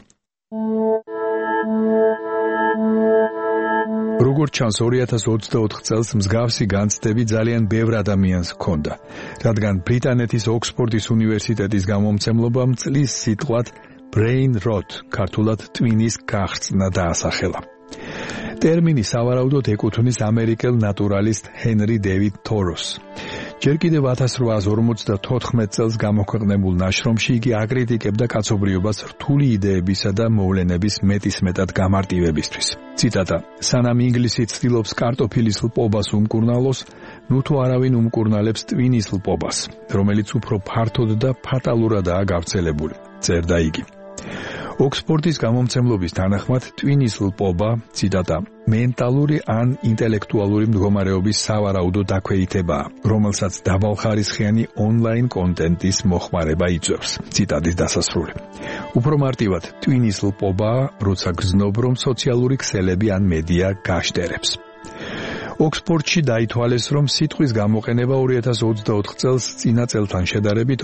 როგორც ჩანს 2024 წელს მსგავსი განცდები ძალიან ბევრ ადამიანს ჰქონდა, რადგან ბრიტანეთის ოქსფორდის უნივერსიტეტის გამომცემლობამ წლის სიტყვად brain rot, ქართულად ტვინის გახრძნა დაასახელა. ტერმინი სავარაუდოდ ეკუთვნის ამერიკელ ნატურალისტ ჰენრი დევიდ თოროს. ჯერ კიდევ 1854 წელს გამოქვეყნებულ ნაშრომში იგი აკრიტიკებდა კაცობრიობას რთული იდეებისა და მოვლენების მეტისმეტად გამარტივებისთვის. ციტატა: სანამ ინგლისი ცდილობს კარტოფილის ლპობას უმკურნალოს, ნუ თუ არავინ უმკურნალებს ტვინის ლპობას, რომელიც უფრო ფართოდ და ფატალურადაა გავრცელებული, წერდა იგი. ოქსფორდის გამომცემლობის თანახმად ტვინის ლპობა, ციტატა, მენტალური ან ინტელექტუალური მდგომარეობის სავარაუდო დაქვეითებაა, რომელსაც დაბალხარისხიანი ონლაინ კონტენტის მოხმარება იწვევს. ციტატის დასასრული. უფრო მარტივად, ტვინის ლპობაა, როცა გრძნობ, რომ სოციალური ქსელები ან მედია გაშტერებს. ოქსფორდში დაითვალეს, რომ სიტყვის გამოყენება 2024 წელს წინა წელთან შედარებით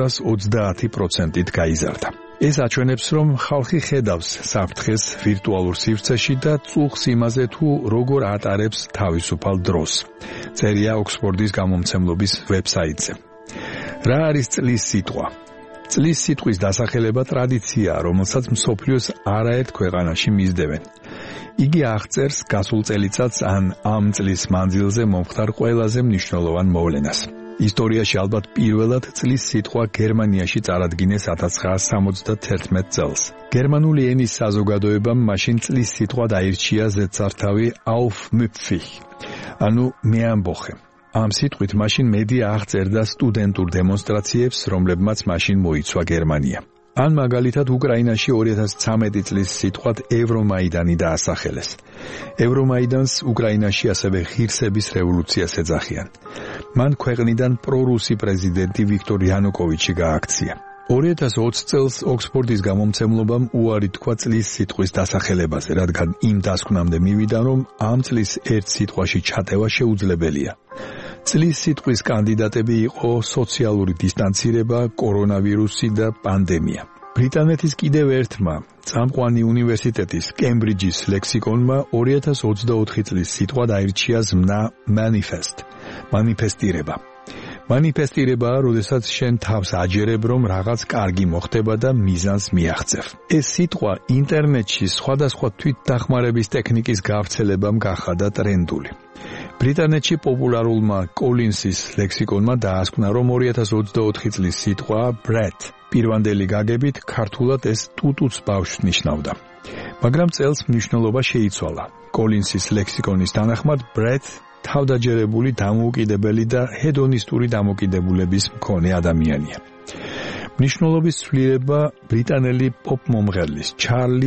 230%-ით გაიზარდა. ეს აჩვენებს, რომ ხალხი ხედავს საფრთხეს ვირტუალურ სივრცეში და წუხს იმაზე, თუ როგორ ატარებს თავისუფალ დროს. წერია ოქსფორდის გამომცემლობის ვებსაიტზე. რა არის წლის სიტყვა? წლის სიტყვის დასახელება ტრადიციაა, რომელსაც მსოფლიოს არაერთ ქვეყანაში მისდევენ. იგი აღწერს გასულ წელიწადს ან ამ წლის მანძილზე მომხდარ ყველაზე მნიშვნელოვან მოვლენას. ისტორიაში ალბათ პირველად წლის სიტყვა გერმანიაში წარადგინეს 1971 წელს. გერმანული ენის საზოგადოებამ მაშინ წლის სიტყვა დაირჩია ზედსართავი Aufmüpfig, ანუ მეამბოხე. ამ სიტყვით მაშინ მედია აღწერდა სტუდენტურ დემონსტრაციებს, რომლებმაც მაშინ მოიცვა გერმანია. ან მაგალითად უკრაინაში 2013 წლის სიტყვად ევრომაიდანი დაასახელეს. ევრომაიდანს უკრაინაში ასევე ღირსების რევოლუციას ეძახიან. მან ქვეყნიდან პრორუსი პრეზიდენტი ვიქტორ იანუკოვიჩი გააქცია. 2020 წელს ოქსფორდის გამომცემლობამ უარი თქვა წლის სიტყვის დასახელებაზე, რადგან იმ დასკვნამდე მივიდა, რომ ამ წლის ერთ სიტყვაში ჩატევა შეუძლებელია. წლის სიტყვის კანდიდატები იყო სოციალური დისტანცირება, კორონავირუსი და პანდემია. ბრიტანეთის კიდევ ერთმა წამყვანი უნივერსიტეტის კემბრიჯის ლექსიკონმა 2024 წლის სიტყვა დაირჩია ზმნა manifest, მანიფესტირება. მანიფესტირებაა, როდესაც შენ თავს აჯერებ, რომ რაღაც კარგი მოხდება და მიზანს მიაღწევ. ეს სიტყვა ინტერნეტში სხვადასხვა თვითდახმარების ტექნიკის გავრცელებამ გახადა ტრენდული. ბრიტანეთში პოპულარულმა კოლინსის ლექსიკონმა დაასკვნა, რომ 2024 წლის სიტყვა brat პირვანდელი გაგებით ქართულად ეს ტუტუც ბავშვს ნიშნავდა. მაგრამ წელს მნიშვნელობა შეიცვალა. კოლინსის ლექსიკონის თანახმად brat თავდაჯერებული, დამოუკიდებელი და ჰედონისტური დამოკიდებულების მქონე ადამიანია. მნიშვნელობის ცვლილება ბრიტანელი პოპ მომღერლის ჩარლი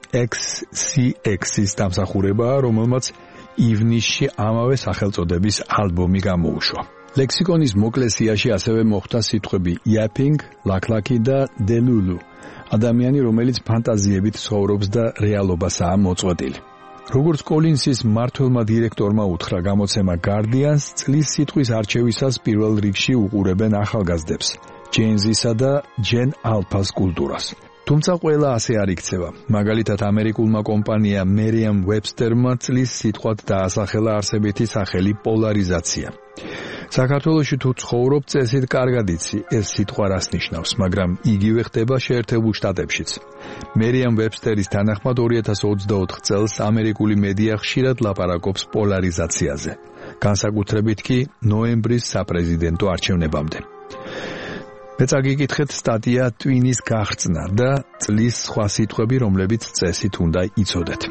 XCX-ის დამსახურებაა, რომელმაც ივნისში ამავე სახელწოდების ალბომი გამოუშვა. ლექსიკონის მოკლე სიაში ასევე მოხვდა სიტყვები yapping, ლაქლაკი და delulu. ადამიანი, რომელიც ფანტაზიებით ცხოვრობს და რეალობასაა მოწყვეტილი. როგორც კოლინსის მმართველმა დირექტორმა უთხრა გამოცემა Guardian-ს, წლის სიტყვის არჩევისას პირველ რიგში უყურებენ ახალგაზრდებს, ჯენზისა და ჯენ ალფას კულტურას. თუმცა ყველა ასე არ იქცევა. მაგალითად, ამერიკულმა კომპანია Merriam-Webster-მა წლის სიტყვად დაასახელა არსებითი სახელი პოლარიზაცია. საქართველოში თუ ცხოვრობ, წესით კარგად იცი ეს სიტყვა რას ნიშნავს, მაგრამ იგივე ხდება შეერთებულ შტატებშიც. Merriam-Webster-ის თანახმად 2024 წელს ამერიკული მედია ხშირად ლაპარაკობს პოლარიზაციაზე, განსაკუთრებით კი ნოემბრის საპრეზიდენტო არჩევნებამდე. მე წაგიკითხეთ სტატია ტვინის გაღწნა და წლის სხვა სიტყვები, რომლებიც წესით უნდა იცოდეთ.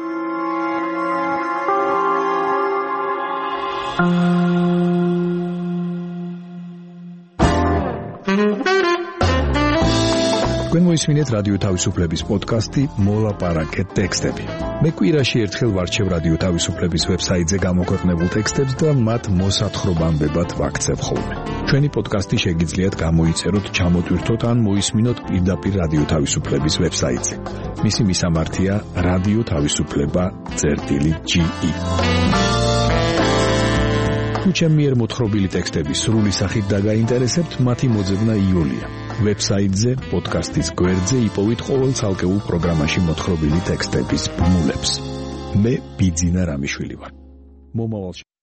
თქვენ მოისმინეთ რადიო თავისუფლების პოდკასტი მოლაპარაკეთ ტექსტები. მე კვირაში ერთხელ ვარჩევ რადიო თავისუფლების ვებსაიტზე გამოქვეყნებულ ტექსტებს და მათ მოსათხრობამდებად ვაქცევ ხოლმე. ჩვენი პოდკასტი შეგიძლიათ გამოიწეროთ, ჩამოტვირთოთ ან მოისმინოთ პირდაპირ რადიო თავისუფლების ვებსაიტზე. მისი მისამართია რადიო თავისუფლება.ge. თუ ჩემი მიერ მოთხრობილი ტექსტები სრული სახით დაგაინტერესებთ, მათი მოძებნა იოლია. ვებსაიტზე, პოდკასტის გვერდზე იპოვით ყოველ ცალკეულ პროგრამაში მოთხრობილი ტექსტების ბმულებს. მე ბიძინა რამიშვილი ვარ. მომავალში